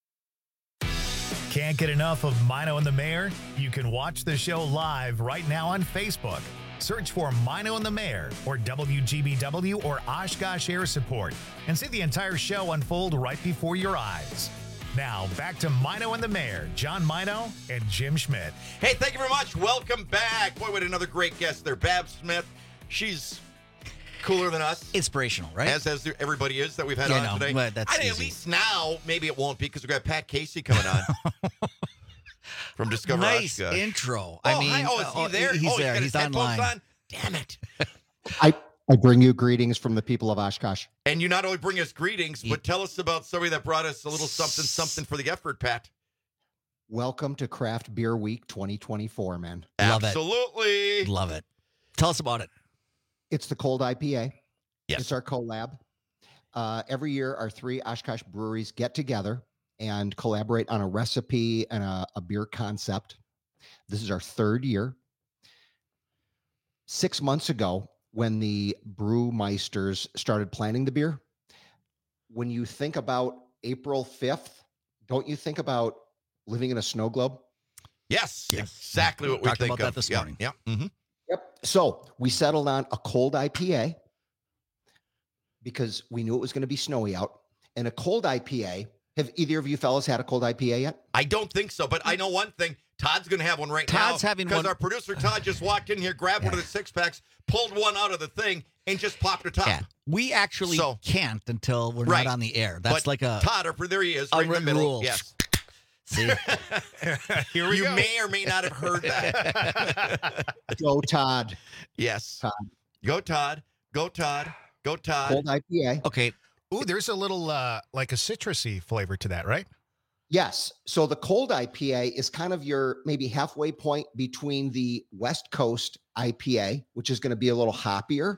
Can't get enough of Mino and the Mayor? You can watch the show live right now on Facebook. Search for Mino and the Mayor or W G B W or Oshkosh Air Support and see the entire show unfold right before your eyes. Now, back to Mino and the Mayor, John Mino and Jim Schmidt.
Hey, thank you very much. Welcome back. Boy, what another great guest there. Babs Smith. She's cooler than us.
Inspirational, right?
As as everybody is that we've had
Yeah,
on
no,
today.
but that's
I think at
easy.
least now, maybe it won't be because we've got Pat Casey coming on from Discover
Nice
Oshkosh.
intro.
Oh,
I mean,
hi. oh, is
oh,
he there?
he's
oh,
there.
got
He's
his headphones
online.
on? Damn it.
I, I bring you greetings from the people of Oshkosh.
And you not only bring us greetings, but tell us about somebody that brought us a little something, something for the effort, Pat.
Welcome to Craft Beer Week twenty twenty-four, man.
Love
Absolutely.
it. Love it. Tell us about it.
It's the Cold I P A.
Yes.
It's our collab. Uh, every year, our three Oshkosh breweries get together and collaborate on a recipe and a, a beer concept. This is our third year. Six months ago, when the brewmeisters started planning the beer, when you think about April fifth, don't you think about living in a snow globe?
Yes, exactly what we
Talked
think
about that
of.
this
Yeah,
morning.
Yeah. Mm-hmm.
Yep. So we settled on a cold I P A because we knew it was going to be snowy out. And a cold I P A, have either of you fellas had a cold I P A yet?
I don't think so, but I know one thing. Todd's going to have one right now.
Todd's having
because
one-
our producer Todd just walked in here, grabbed one of the six packs, pulled one out of the thing, and just popped a top.
Yeah. We actually
So-
can't until we're
Right.
not on the air. That's
But
like a
Todd, or there he is, right in the
unwritten
middle.
rule.
Yes.
See,
Here we
you
go.
may or may not have heard that.
Go Todd.
Yes.
Todd.
Go Todd. Go Todd. Go Todd.
Cold I P A.
okay.
Ooh, there's a little uh, like a citrusy flavor to that, right?
Yes. So the cold I P A is kind of your maybe halfway point between the West Coast I P A, which is going to be a little hoppier,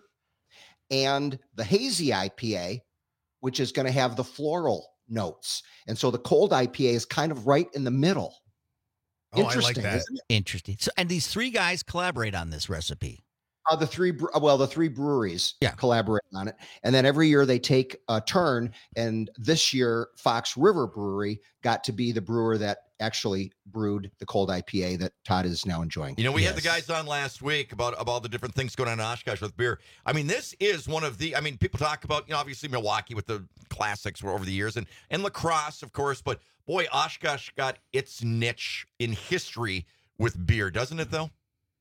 and the hazy I P A, which is going to have the floral notes. And so the cold I P A is kind of right in the middle.
Oh, I like
Interesting,
that.
isn't it?
Interesting. So, and these three guys collaborate on this recipe.
Uh, the three, bre- well, the three breweries
Yeah.
collaborate on it, and then every year they take a turn. And this year, Fox River Brewery got to be the brewer that actually brewed the cold I P A that Todd is now enjoying.
You know, we had the
Yes.
guys on last week about, about the different things going on in Oshkosh with beer. I mean, this is one of the, I mean, people talk about, you know, obviously Milwaukee with the classics over the years and, and lacrosse, of course, but boy, Oshkosh got its niche in history with beer, doesn't it, though?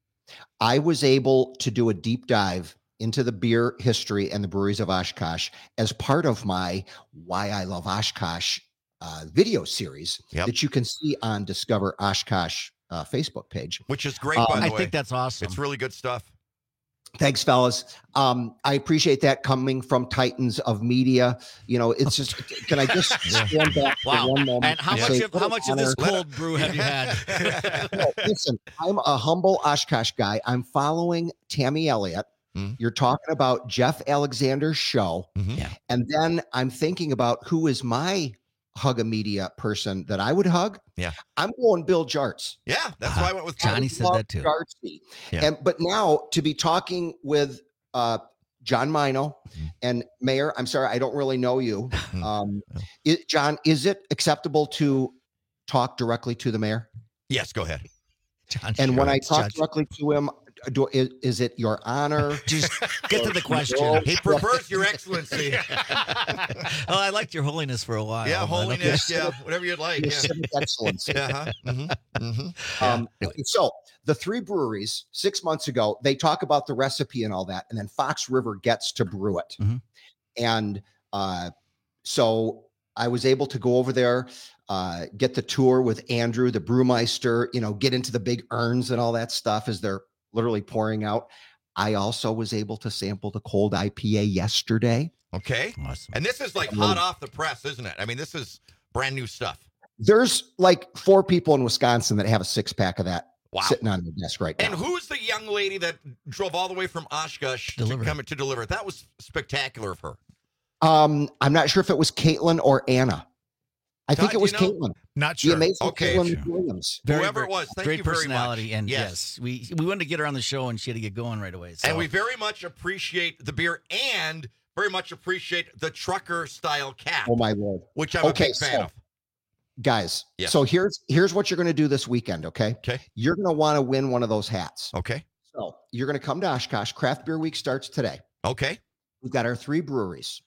I was able to do a deep dive into the beer history and the breweries of Oshkosh as part of my Why I Love Oshkosh uh, video series
Yep.
that you can see on Discover Oshkosh uh, Facebook page.
Which is great,
Um,
by the
I
way.
think that's awesome.
It's really good stuff.
Thanks, fellas. Um, I appreciate that coming from Titans of Media. You know, it's just, can I just stand back
Wow.
for one moment?
And how
and
much
say,
of how
what
much
an
of this
honor.
cold brew have you had?
No, listen, I'm a humble Oshkosh guy. I'm following Tammy Elliott.
Mhm.
You're talking about Jeff Alexander's show.
Mhm.
Yeah.
And then I'm thinking about who is my hug a media person that I would hug.
Yeah.
I'm going Bill Jarts.
Yeah, that's why I went with
Johnny
I
said
love
that too.
Jartsy.
Yeah.
And but now to be talking with uh John Mino
Mm-hmm.
and Mayor, I'm sorry, I don't really know you. Um, i- John, is it acceptable to talk directly to the mayor?
Yes, go ahead.
John,
And when I
Judge.
talk directly to him, do, is, is it your honor?
Just get to the question.
He prefers your excellency.
Oh, I liked your holiness for a while.
Yeah,
but okay.
holiness. Yeah, whatever you'd like.
Your
Yeah.
civic excellency.
Uh-huh. Mm-hmm. Mm-hmm.
Um, so the three breweries six months ago, they talk about the recipe and all that, and then Fox River gets to brew it.
Mhm.
And uh, so I was able to go over there, uh, get the tour with Andrew, the brewmeister, you know, get into the big urns and all that stuff as they're literally pouring out. I also was able to sample the cold I P A yesterday.
Okay.
Awesome.
And this is like hot off the press, isn't it? I mean, this is brand new stuff.
There's like four people in Wisconsin that have a six pack of that
Wow.
sitting on their desk right now.
And who's the young lady that drove all the way from Oshkosh
Deliver.
to come to deliver it? That was spectacular of her.
Um, I'm not sure if it was Caitlin or Anna. I think
Todd,
it was
do you know?
Caitlin.
Not
The
sure.
amazing
Okay.
Caitlin Williams.
Very,
Whoever
very-
it was, thank
great
you very much.
personality, and
Yes.
yes. we we wanted to get her on the show, and she had to get going right away. So.
And we very much appreciate the beer and very much appreciate the trucker style cap,
Oh my lord.
which I'm
Okay,
a big fan
so-
of.
Guys,
Yeah.
so here's here's what you're going to do this weekend, okay?
Okay.
You're going to want to win one of those hats.
Okay.
So you're going to come to Oshkosh. Craft Beer Week starts today.
Okay.
We've got our three breweries.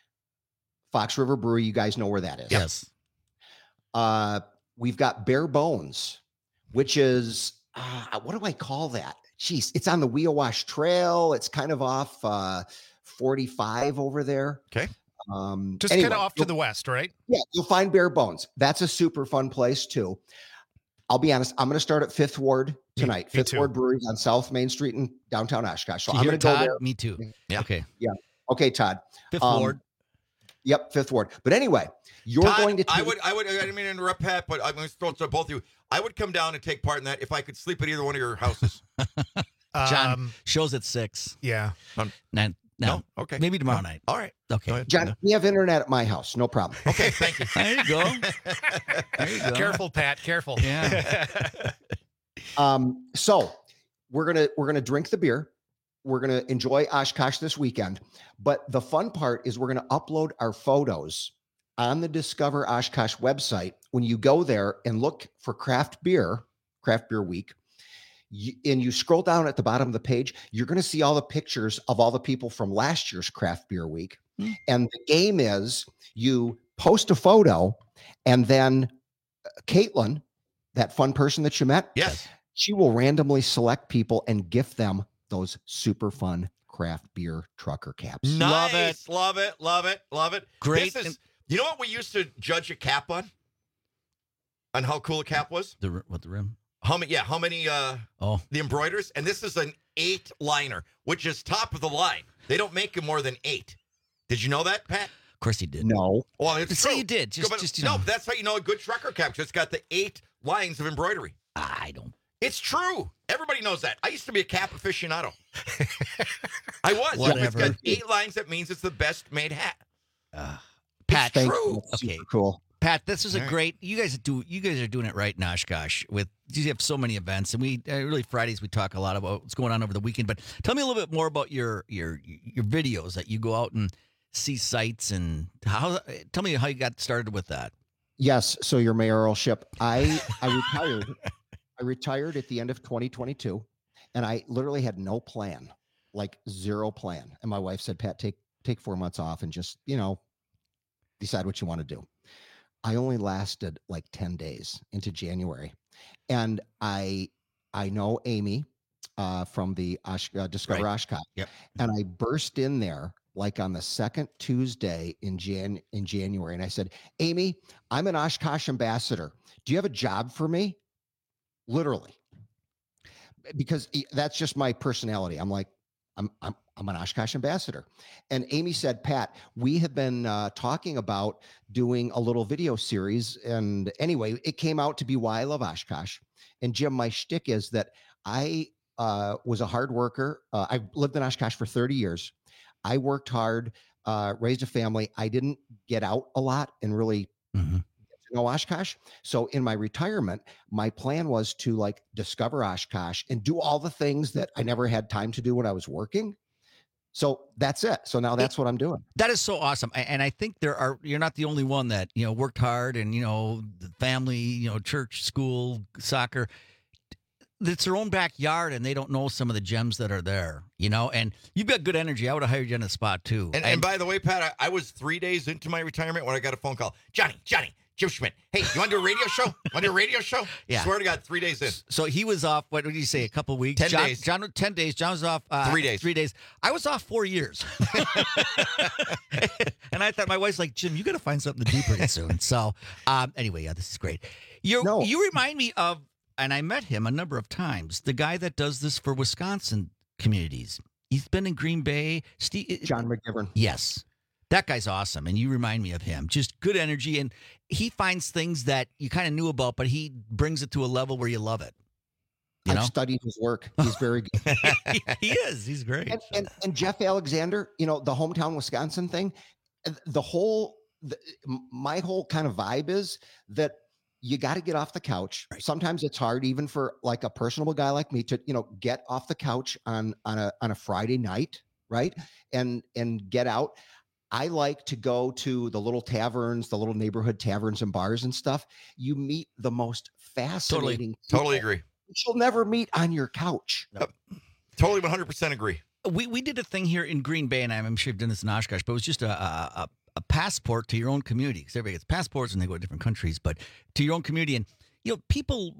Fox River Brewery, you guys know where that is.
yes,
Uh, we've got Bare Bones, which is uh, what do I call that? Jeez, it's on the Weowash Trail. It's kind of off uh, forty-five over there.
Okay.
Um,
Just
anyway,
kind of off to
you'll-
the west, right?
Yeah, you'll find Bare Bones. That's a super fun place too. I'll be honest. I'm going to start at Fifth Ward tonight.
me
Fifth
too.
Ward Brewery on South Main Street in downtown Oshkosh. So
You
I'm
hear
going to go
Todd?
there.
Me too.
Yeah.
Okay.
Yeah. Okay, Todd.
Fifth
Um,
Ward.
Yep, Fifth Ward. But anyway, you're
Todd,
going to.
I
take-
would, I would, I didn't mean to interrupt, Pat, but I'm going to throw it to both of you. I would come down and take part in that if I could sleep at either one of your houses.
John,
Um,
shows at six.
Yeah.
Um,
No, no.
Okay.
Maybe tomorrow night.
All right.
Okay.
John, we have internet at my house. No problem.
Okay, thank you.
There you go. There you go.
Careful, Pat. Careful.
Yeah.
Um, so we're gonna we're gonna drink the beer. We're gonna enjoy Oshkosh this weekend. But the fun part is we're gonna upload our photos on the Discover Oshkosh website. When you go there and look for craft beer, craft beer week, you, and you scroll down at the bottom of the page, you're gonna see all the pictures of all the people from last year's craft beer week.
Hmm.
And the game is you post a photo, and then uh, Caitlin, that fun person that you met,
yes,
she will randomly select people and gift them those super fun craft beer trucker caps.
Nice. Love it. Love it. Love it.
Great.
This is, you know what we used to judge a cap on? On how cool a cap was?
The r- what the rim?
How many? Yeah, how many? Uh,
oh,
the embroiders, and this is an eight liner, which is top of the line. They don't make them more than eight. Did you know that, Pat?
Of course he did.
No.
Well, it's
Say
true.
you did. Just,
But-
just you
no,
know.
but that's how you know a good trucker cap. It's got the eight lines of embroidery.
I don't.
It's true. Everybody knows that. I used to be a cap aficionado. I was. If it's
Whatever.
got eight lines, that means it's the best made hat.
Pat,
Thank
true.
you. That's
Okay.
super cool.
Pat, this is a
All right.
great. You guys do. You guys are doing it right in Oshkosh. With you have so many events, and we uh, really Fridays we talk a lot about what's going on over the weekend. But tell me a little bit more about your your your videos that you go out and see sites and how. Tell me how you got started with that.
Yes. So your mayoralship, I I retired. I retired at the end of twenty twenty-two, and I literally had no plan, like zero plan. And my wife said, "Pat, take take four months off and just you know decide what you want to do." I only lasted like ten days into January, and I I know Amy uh, from the Osh, uh, Discover
Right.
Oshkosh,
Yep.
and I burst in there like on the second Tuesday in Jan in January, and I said, "Amy, I'm an Oshkosh ambassador. Do you have a job for me?" Literally, because i- that's just my personality. I'm like, I'm I'm I'm an Oshkosh ambassador. And Amy said, "Pat, we have been uh, talking about doing a little video series." And anyway, it came out to be Why I Love Oshkosh. And Jim, my shtick is that I uh, was a hard worker. Uh, I lived in Oshkosh for thirty years. I worked hard, uh, raised a family. I didn't get out a lot and really
Mm-hmm.
get to know Oshkosh. So in my retirement, my plan was to like discover Oshkosh and do all the things that I never had time to do when I was working. So that's it. So now that's what I'm doing.
That is so awesome, A- and I think there are. You're not the only one that you know worked hard and you know the family, you know, church, school, soccer. It's their own backyard, and they don't know some of the gems that are there. You know, and you've got good energy. I would have hired you on the spot too.
And, and by the way, Pat, I, I was three days into my retirement when I got a phone call. Johnny, Johnny, Jim Schmidt. Hey, you want to do a radio show? Want to do a radio show?
Yeah.
Swear to God, three days in.
So he was off. What did you say? A couple weeks.
Ten
John,
days.
John, ten days. John was off. Uh,
Three days.
Three days. I was off four years. And I thought my wife's like, Jim, you got to find something to do pretty soon. So um, anyway, yeah, this is great. You
No.
you remind me of, and I met him a number of times. The guy that does this for Wisconsin communities. He's been in Green Bay. Steve,
John McGivern.
Yes. That guy's awesome, and you remind me of him. Just good energy, and he finds things that you kind of knew about, but he brings it to a level where you love it. You
I've
know?
studied his work. He's very good.
he, he is. He's great.
and, and, and Jeff Alexander, you know, the hometown Wisconsin thing, uh, the whole, the, m- my whole kind of vibe is that you got to get off the couch. Sometimes it's hard, even for like a personable guy like me, to you know get off the couch on on a on a Friday night, right? And and get out. I like to go to the little taverns, the little neighborhood taverns and bars and stuff. You meet the most fascinating,
Totally
people
agree.
that you'll never meet on your couch.
Totally one hundred percent agree.
We we did a thing here in Green Bay, and I'm sure you've done this in Oshkosh, but it was just a a, a, a passport to your own community. Because everybody gets passports and they go to different countries, but to your own community. And you know, people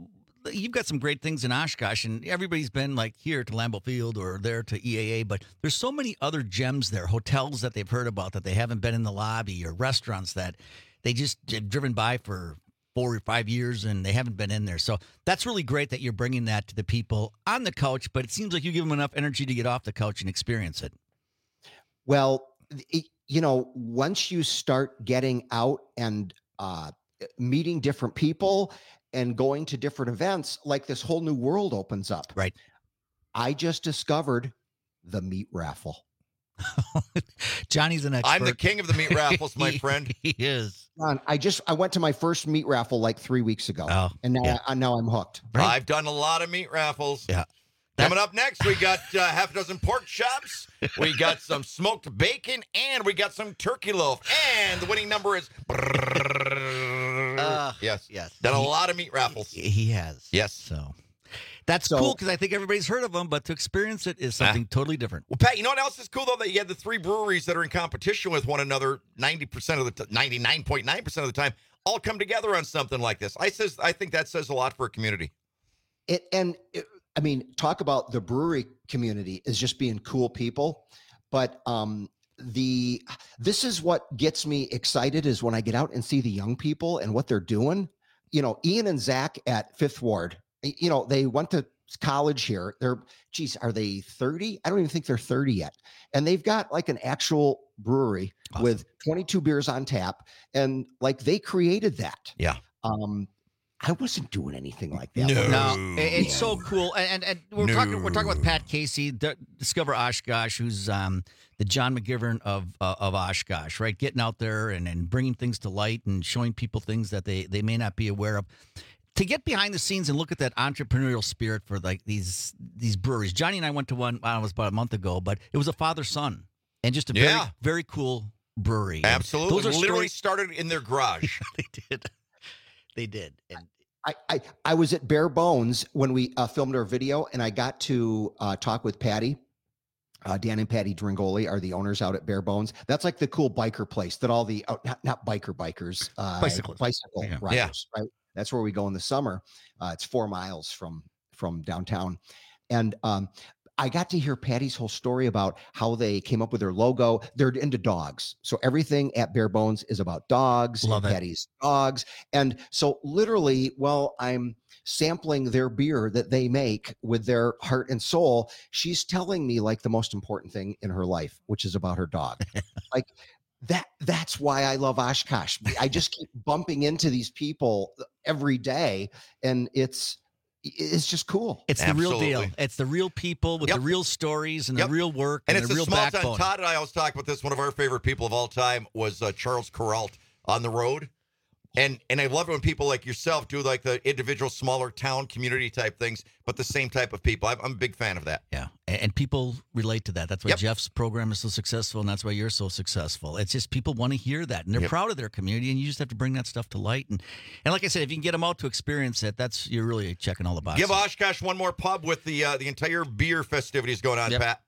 you've got some great things in Oshkosh, and everybody's been like here to Lambeau Field or there to E A A, but there's so many other gems there, hotels that they've heard about that they haven't been in the lobby, or restaurants that they just have driven by for four or five years and they haven't been in there. So that's really great that you're bringing that to the people on the couch, but it seems like you give them enough energy to get off the couch and experience it.
Well, it, you know, once you start getting out and uh, meeting different people and going to different events, like this whole new world opens up.
Right.
I just discovered the meat raffle.
Johnny's an expert.
I'm the king of the meat raffles, my friend.
He is.
John, I just I went to my first meat raffle like three weeks ago,
oh,
and now
yeah.
I, now I'm hooked.
Right. I've done a lot of meat raffles.
Yeah.
Coming up next, we got uh, half a dozen pork chops, we got some smoked bacon, and we got some turkey loaf. And the winning number is...
Uh,
yes.
Yes.
Done a
He-
lot of meat raffles.
He has.
Yes.
So that's
So-
cool because I think everybody's heard of them, but to experience it is something totally different.
Well, Pat, you know what else is cool, though? That you had the three breweries that are in competition with one another ninety percent of the t- ninety-nine point nine percent of the time all come together on something like this. I says I think that says a lot for a community.
It and it, I mean, talk about the brewery community is just being cool people, but um, the this is what gets me excited is when I get out and see the young people and what they're doing. You know, Ian and Zach at Fifth Ward. You know, they went to college here. They're, geez, are they thirty? I don't even think they're thirty yet. And they've got like an actual brewery
Awesome.
with twenty-two beers on tap, and like they created that.
Yeah.
Um, I wasn't doing anything like that.
No.
No, it- it's so cool, and and, and we're
No.
talking we're talking with Pat Casey, D- Discover Oshkosh, who's um, the John McGivern of uh, of Oshkosh, right? Getting out there and, and bringing things to light and showing people things that they they may not be aware of. To get behind the scenes and look at that entrepreneurial spirit for like these these breweries. Johnny and I went to one. I don't know, it was about a month ago, but it was a father son, and just a
Yeah.
very very cool brewery. And
Absolutely.
those are
Literally
stories-
started in their garage.
they did, they did, and
I, I, I was at Bare Bones when we uh, filmed our video, and I got to uh, talk with Patty. Uh, Dan and Patty Dringoli are the owners out at Bare Bones. That's like the cool biker place that all the, uh, not, not biker bikers, uh,
Bicyclists.
bicycle
Yeah.
riders, right? That's where we go in the summer. Uh, it's four miles from from downtown. And um, I got to hear Patty's whole story about how they came up with their logo. They're into dogs. So everything at Bare Bones is about dogs,
Love
and
it.
Patty's dogs. And so literally, well, I'm sampling their beer that they make with their heart and soul. She's telling me like the most important thing in her life, which is about her dog. Like that, that's why I love Oshkosh. I just keep bumping into these people every day, and it's, it's just cool.
It's the real deal.
Absolutely.
It's the real people with
Yep.
the real stories and
Yep.
the real work
And
and,
it's
the
a
real
small town.
backbone.
Todd and I always talk about this. One of our favorite people of all time was uh, Charles Kuralt on the road. And and I love it when people like yourself do like the individual smaller town community type things, but the same type of people. I'm, I'm a big fan of that.
Yeah, and, and people relate to that. That's why
Yep.
Jeff's program is so successful, and that's why you're so successful. It's just people want to hear that, and they're
Yep.
proud of their community, and you just have to bring that stuff to light. And and like I said, if you can get them out to experience it, that's you're really checking all the boxes.
Give Oshkosh one more pub with the uh, the entire beer festivities going on,
Yep.
Pat.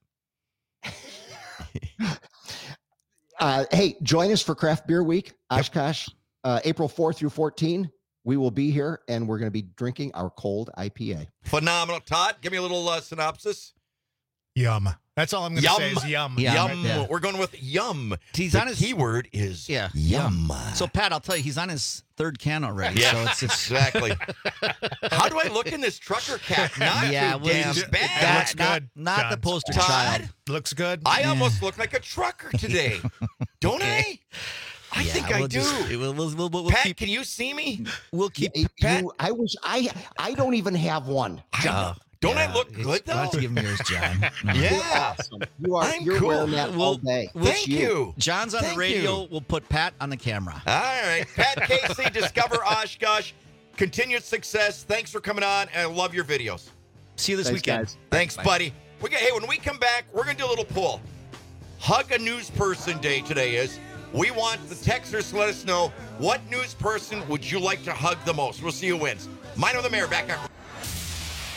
Uh, hey, join us for Craft Beer Week, Oshkosh, uh, April fourth through fourteenth. We will be here, and we're going to be drinking our cold I P A.
Phenomenal. Todd, give me a little uh, synopsis.
Yum. That's all I'm going to
Yum.
say is yum.
Yeah.
Yum.
Yeah.
We're going with yum.
He's
the
on his-
keyword is
Yeah,
yum.
So Pat, I'll tell you, he's on his third can already.
Yeah,
so it's, it's
exactly. How do I look in this trucker cap? Not
Yeah,
too
well,
damn
just-
bad.
that-
looks
not,
good,
not the
John.
poster
Todd?
child.
Looks good.
I almost look like a trucker today, don't I? I
Yeah,
think I
we'll
do.
just- we'll, we'll, we'll, we'll
Pat,
keep.
can you see me?
We'll keep.
You-
Pat?
I wish I I don't even have one.
Uh,
Don't I
yeah,
look
it's-
good,
Why don't
though?
you give him yours, John? No.
Yeah.
You are
I'm
you're
cool.
wearing that all
Well,
day.
well,
It's
Thank you.
John's on
Thank
the radio.
you.
We'll put Pat on the camera.
All right. Pat Casey, Discover Oshkosh. Continued success. Thanks for coming on, and I love your videos.
See you this
Thanks,
weekend.
guys.
Thanks,
Bye.
buddy. We got, hey, when we come back, we're going to do a little poll. Hug a News Person Day today is. We want the texters to let us know what news person would you like to hug the most. We'll see who wins. Mine or the mayor, back after.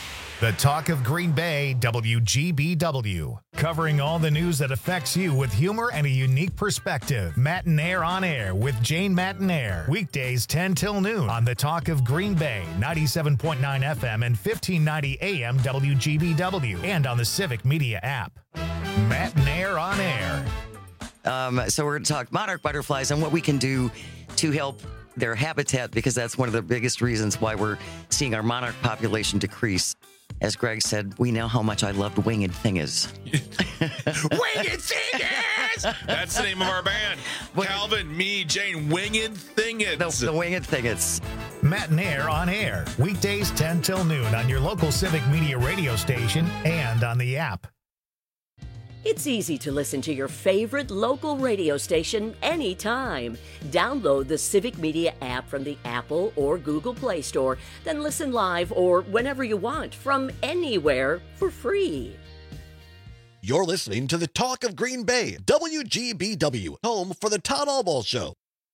The Talk of Green Bay, W G B W. Covering all the news that affects you with humor and a unique perspective. Matinaire on Air with Jane Matinaire. Weekdays ten till noon on The Talk of Green Bay, ninety-seven point nine F M and fifteen ninety A M W G B W. And on the Civic Media app. Matinaire on Air.
Um, so we're going to talk monarch butterflies and what we can do to help their habitat, because that's one of the biggest reasons why we're seeing our monarch population decrease. As Greg said, we know how much I loved Winged Thingers.
Winged Thingers! That's the name of our band. Calvin, me, Jane, Winged Thingers.
The, the Winged Thingers.
Matinaire on Air. Weekdays ten till noon on your local Civic Media radio station and on the app.
It's easy to listen to your favorite local radio station anytime. Download the Civic Media app from the Apple or Google Play Store, then listen live or whenever you want from anywhere for free.
You're listening to the Talk of Green Bay, W G B W, home for the Todd Allball Show.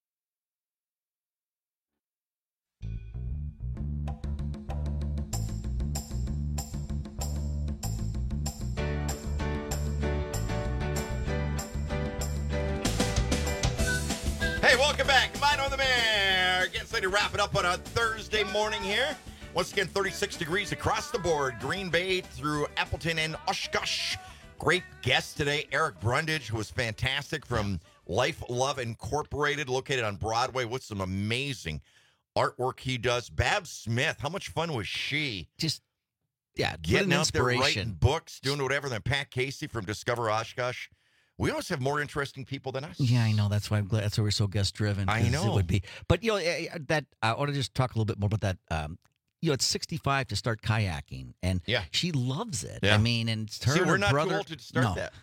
Hey, welcome back. Mine on the Mayor. Getting ready to wrap it up on a Thursday morning here. Once again, thirty-six degrees across the board. Green Bay through Appleton and Oshkosh. Great guest today, Eric Brundage, who was fantastic from Life Love Incorporated, located on Broadway with some amazing artwork he does. Babs Smith, how much fun was she?
Just, yeah,
getting out there writing
inspiration.
books, doing whatever. Then Pat Casey from Discover Oshkosh. We always have more interesting people than us.
Yeah, I know. That's why I'm glad. That's why we're so guest driven.
I know.
It would be. But, you know, eh, eh, that I want to just talk a little bit more about that. Um, you know, it's sixty-five to start kayaking, and
yeah.
she loves it.
Yeah.
I mean, and it's her
See,
and
we're
her
not
brother.
too old to start
no.
that.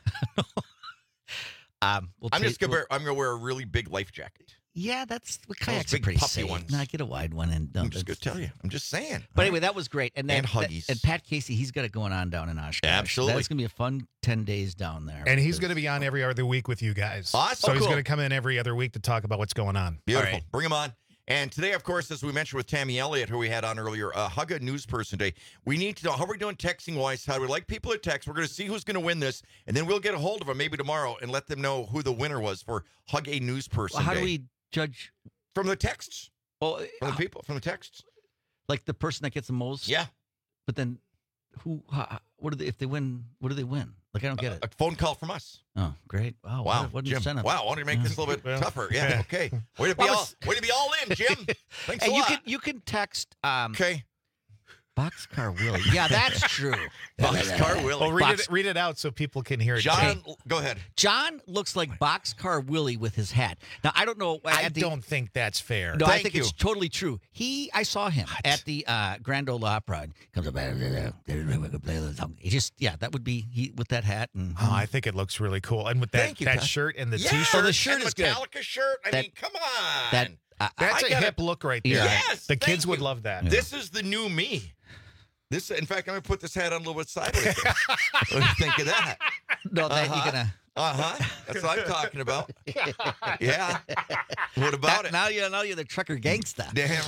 um, we'll
I'm
take-
just gonna
we'll-
wear. I'm gonna wear a really big life jacket.
Yeah, that's what
Those
kayaks are
big
pretty
puffy
safe.
ones.
No, get a wide one and
I'm just gonna tell you. I'm just saying.
But anyway, that was great. And, then,
And Huggies.
and Pat Casey, he's got it going on down in Oshkosh.
Absolutely.
That's going to be a fun ten days down there.
And he's going to be on every other week with you guys.
Awesome.
So
Oh,
he's
cool.
going to come in every other week to talk about what's going on.
Beautiful.
All right.
Bring him on. And today, of course, as we mentioned with Tammy Elliott, who we had on earlier, uh, Hug a News Person Day. We need to know how are we doing texting wise. How do we like people to text? We're going to see who's going to win this, and then we'll get a hold of them maybe tomorrow and let them know who the winner was for Hug a News Person
Well, how
Day.
do we judge?
From the texts.
Well,
from the people, from the texts.
Like the person that gets the most?
Yeah.
But then who, how, what do they, if they win, what do they win? Like, I don't get it.
A phone call from us.
Oh, great. Wow.
Wow,
What, what an
Jim.
incentive.
Wow, I wanted to make this a little bit
Well,
tougher. Yeah,
yeah.
okay. Way to be
Well,
all,
it's-
way to be all in, Jim. Thanks
Hey,
a
you
lot.
can you can text um
Okay.
Boxcar Willie. Yeah, that's true.
Boxcar Willie.
Well, read
Box-
it, read it out so people can hear it.
John,
too.
go ahead.
John looks like Boxcar Willie with his hat. Now I don't know.
I
at the-
don't think that's fair.
No, I
Thank
think
you.
it's totally true. He, I saw him at the uh, Grand Ole Opera. And comes up, he just, yeah, that would be he with that hat and.
Oh, I think it looks really cool. And with that,
Thank you,
that
Todd.
shirt and the
Yeah,
t-shirt.
the shirt
and
is good.
Metallica shirt. I
That-
mean, come on.
That I,
That's
I
a
gotta-
hip look right there.
Yes,
The
thank
kids would
you.
love that.
This is the new me. This, in fact, I'm gonna put this hat on a little bit sideways. What do you think of that?
no, that
Uh-huh.
you're gonna.
Uh huh. That's what I'm talking about. Yeah. What about
That-
it?
Now you know you're the trucker gangsta.
Damn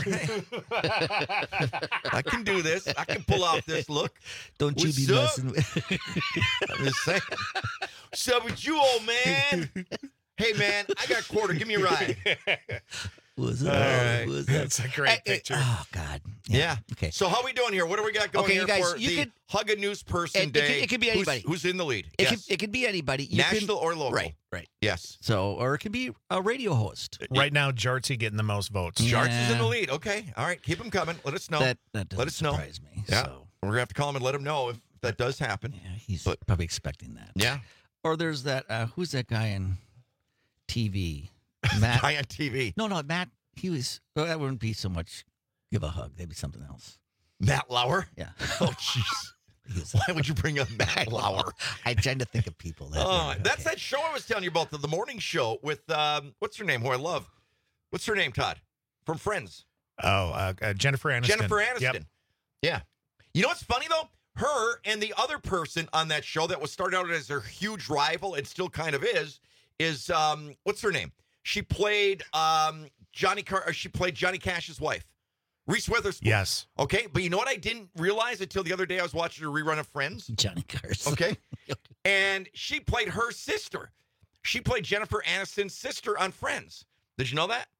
right. I can do this. I can pull off this look.
Don't you
What's
be
up?
messing with.
I'm just saying. What's up with you, old man? Hey, man, I got a quarter. Give me a ride.
What's
All
up?
right.
What's up?
That's a great
Hey, hey,
picture.
Oh God.
Yeah.
Okay.
So how we doing here? What do we got going
Okay,
here
you guys,
for
you
the
could-
Hug a News Person
It- it
Day?
could- it could be
Who's-
anybody.
Who's, in the lead?
It
yes.
could it could be anybody. You
National
can,
or local?
Right. Right.
Yes.
So, or it could be a radio host.
Right now, Jartsy getting the most votes.
Yeah.
Jarts is in the lead. Okay. All right. Keep them coming. Let us know.
That that doesn't
Let us know.
surprise me.
Yeah.
So,
We're gonna have to call him and let him know if that does happen.
yeah, he's
But-
probably expecting that.
Yeah.
Or there's that. Uh, who's that guy in T V? Matt.
Guy on T V.
No, no, Matt. He was. Well, that wouldn't be so much. Give a hug. That'd be something else.
Matt Lauer.
Yeah.
Oh, jeez. Why would you bring up Matt Lauer?
I tried to think of people. That
Oh,
way.
that's
Okay.
that show I was telling you about, the, the morning show with um, what's her name? Who I love. What's her name, Todd? From Friends.
Oh, uh, uh, Jennifer Aniston.
Jennifer Aniston.
Yep.
Yeah. You know what's funny though? Her and the other person on that show that was started out as her huge rival and still kind of is, is um, what's her name? She played um, Johnny Car. She played Johnny Cash's wife, Reese Witherspoon.
Yes.
Okay, but you know what I didn't realize until the other day I was watching a rerun of Friends?
Johnny Carson.
Okay. And she played her sister. She played Jennifer Aniston's sister on Friends. Did you know that?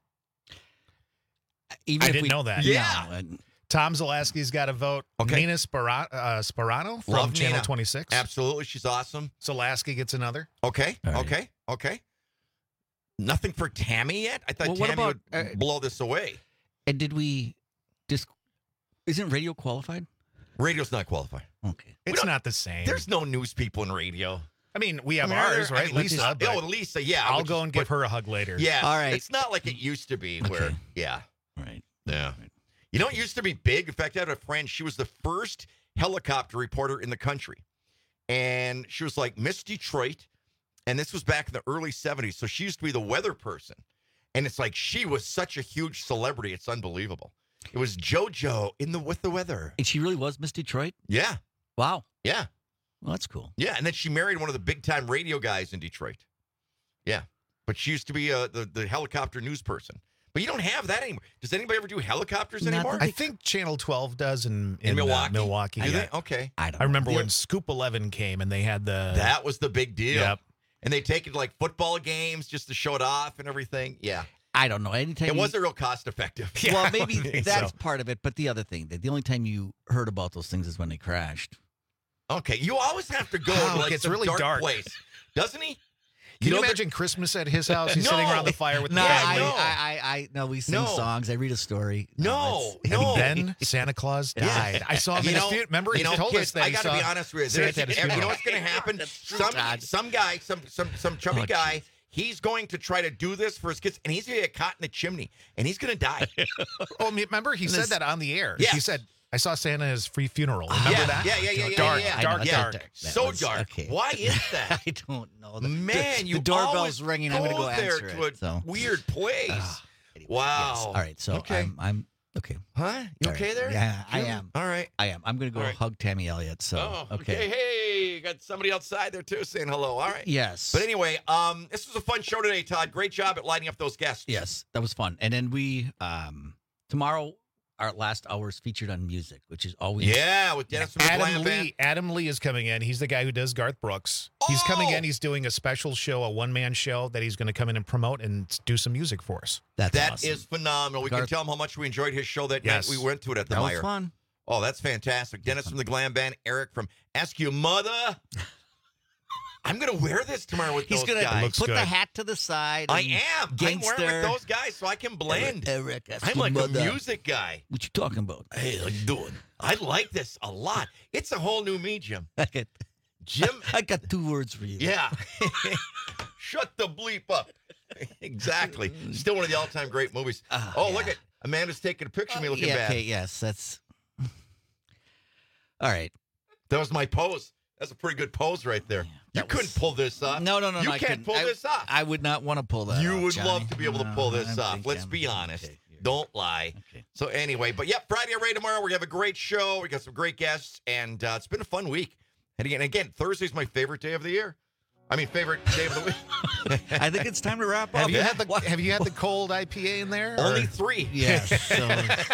Even
I
if
didn't
we-
know that.
Yeah.
No, and-
Tom Zalaski's got a vote.
Okay.
Nina Spira- uh, Sperano from
Love
Channel
Nina.
twenty-six.
Absolutely. She's awesome.
Zalaski gets another.
Okay.
All right.
Okay. Okay. Nothing for Tammy yet? I thought
Well, what
Tammy
about,
would
uh,
blow this away.
And did we just isn't radio qualified?
Radio's not qualified.
Okay.
It's not the same.
There's no news people in radio.
I mean, we have
I mean, are
ours,
there- I
right?
mean,
Lisa.
Lisa. Oh,
but
Lisa, yeah.
I'll
which
go
is-
and give
but-
her a hug later.
Yeah.
All right.
It's not like it used to be where,
Okay.
yeah.
Right.
Yeah. You know, it used to be big. In fact, I had a friend. She was the first helicopter reporter in the country. And she was like Miss Detroit. And this was back in the early seventies. So she used to be the weather person. And it's like she was such a huge celebrity. It's unbelievable. It was JoJo in the with the weather.
And she really was Miss Detroit?
Yeah.
Wow.
Yeah.
Well, that's cool.
Yeah. And then she married one of the big time radio guys in Detroit. Yeah. But she used to be uh, the, the helicopter news person. But you don't have that anymore. Does anybody ever do helicopters
Not
anymore?
that I think Channel twelve does in,
In
in,
Milwaukee?
Uh, Milwaukee.
Do
yeah.
they? Okay.
I don't
I remember
know.
when Scoop eleven came and they had the.
That was the big deal.
Yep.
And they take it to like football games just to show it off and everything. Yeah.
I don't know. Anytime
It
you-
wasn't real cost effective.
well, maybe that's
so.
part of it, but the other thing, the, the only time you heard about those things is when they crashed.
Okay. You always have to go
Oh,
to like
it's
some
really
dark,
dark.
place. Doesn't he?
Can you,
know that-
imagine Christmas at his house? He's
No.
sitting around the fire with
No,
the
I,
family.
no.
I, I, I, no, we sing
No.
songs. I read a story.
No,
it's-
no.
And then Santa Claus
Yeah.
died. I saw him
You
in his
know-
funeral. Remember,
you
he
know,
told
kids,
us that
I
he
gotta
saw
be honest with you.
Santa
There's-
at his
you know
funeral.
what's going to happen?
That's true,
some
Todd.
some guy, some some some chubby
Oh,
guy, he's going to try to do this for his kids, and he's going to get caught in the chimney, and he's going to die.
Oh, remember he
And
said
this-
that on the air.
Yes.
He said, "I saw Santa at his free funeral." Remember
yeah,
that?
yeah, yeah, yeah, yeah,
Dark,
yeah, yeah.
dark,
yeah.
dark.
That
So
was-
dark.
okay.
Why is that?
I don't know. The,
Man,
the,
you
the doorbell's
always
ringing. I'm going to go
there
answer
to
it.
a
so.
weird place.
Ah, anyway,
wow.
yes. All right. So
Okay.
I'm, I'm okay.
Huh? You
All
okay
right.
there?
Yeah, I
Jim?
am.
All right.
I am. I'm going to go
All right.
hug Tammy Elliott. So
Oh,
okay.
okay. Hey, you got somebody outside there too saying hello. All right.
Yes.
But anyway, um, this was a fun show today, Todd. Great job at lining up those guests.
Yes, that was fun. And then we um tomorrow our last hour is featured on music, which is always
Yeah, with Dennis from the
Adam
Glam
Lee.
Band.
Adam Lee is coming in. He's the guy who does Garth Brooks. He's coming
Oh!
in. He's doing a special show, a one man show that he's going to come in and promote and do some music for us.
That's
That
awesome.
is phenomenal. We
Garth-
can tell him how much we enjoyed his show that
Yes.
night. We went to it at the
that was
Meyer.
fun.
Oh, that's fantastic. Dennis from the Glam Band, Eric from Ask Your Mother. I'm going to wear this tomorrow with
He's
those
gonna
guys.
Looks
put the
good.
hat to the side.
I
and
am. I'm
Gangster.
wearing with those guys so I can blend.
Eric, ask
I'm
your
like
mother.
a music guy.
What you talking about?
Hey, how you doing? I like this a lot. It's a whole new me, Jim.
I got,
Jim,
I got two words for you.
yeah. Shut the bleep up. Exactly. Still one of the all-time great movies.
Ah,
oh,
yeah.
look at Amanda's taking a picture of me looking
yeah,
bad.
okay, yes, that's all right.
That was my pose. That's a pretty good pose right there. You
That
couldn't
was-
pull this off.
No, no, no,
You
no. I
can't
couldn't.
pull
I-
this off.
I would not want to pull that.
You
off,
would
Johnny.
love to be able to
No,
pull this
I'm
off.
thinking-
Let's be honest.
okay, you're-
Don't lie.
Okay.
So anyway, but yeah, Friday at Ray tomorrow. We have a great show. We got some great guests, and uh, it's been a fun week. And again, again, Thursday's my favorite day of the year. I mean, favorite day of the week.
I think it's time to wrap up.
Have you had the Have you had the cold I P A in there? or-
Only three.
Yes. So,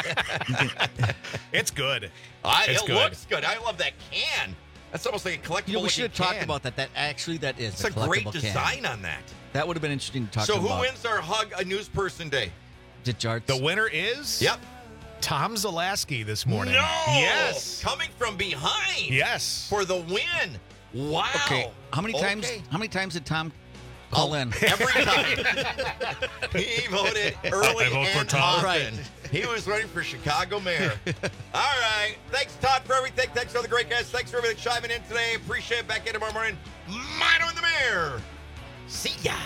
It's good.
I,
It's
it
good.
looks good. I love that can. That's almost like a collectible.
you know, we should have
looking
talked
can.
about that. That actually, that is
It's
a
a great
collectible can.
design on that.
That would have been interesting to talk
So who
about.
wins our Hug a News Person Day?
Is it Jarts?
The winner is
Yep.
Tom Zalaski this morning.
No.
Yes.
Coming from behind.
Yes.
For the win. Wow.
Okay. How many times?
Okay.
How many times did Tom call
Oh,
in?
Every time. He voted early
I vote for
and
Tom.
often.
Right.
He was running for Chicago mayor. All right. Thanks, Todd, for everything. Thanks for all the great guys. Thanks for everything chiming in today. Appreciate it. Back in tomorrow morning. Mino in the mirror. See ya.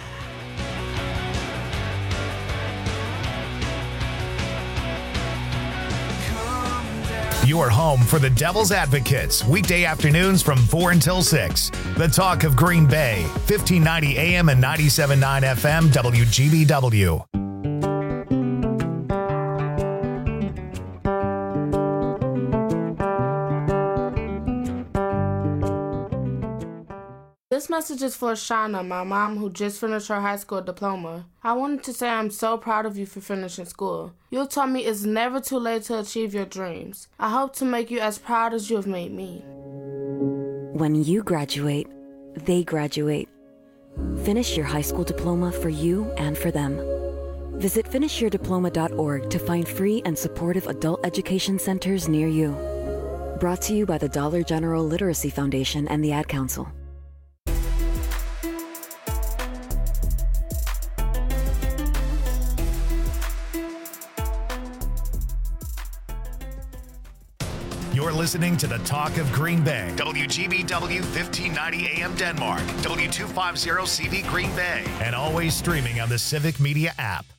Your home for the Devil's Advocates, weekday afternoons from four until six. The Talk of Green Bay, fifteen ninety A M and ninety-seven point nine F M, W G B W.
This message is for Shauna, my mom who just finished her high school diploma. I wanted to say I'm so proud of you for finishing school. You taught me it's never too late to achieve your dreams. I hope to make you as proud as you have made me.
When you graduate, they graduate. Finish your high school diploma for you and for them. Visit finish your diploma dot org to find free and supportive adult education centers near you. Brought to you by the Dollar General Literacy Foundation and the Ad Council.
You're listening to the Talk of Green Bay. W G B W fifteen ninety A M Denmark. W two fifty C V Green Bay. And always streaming on the Civic Media app.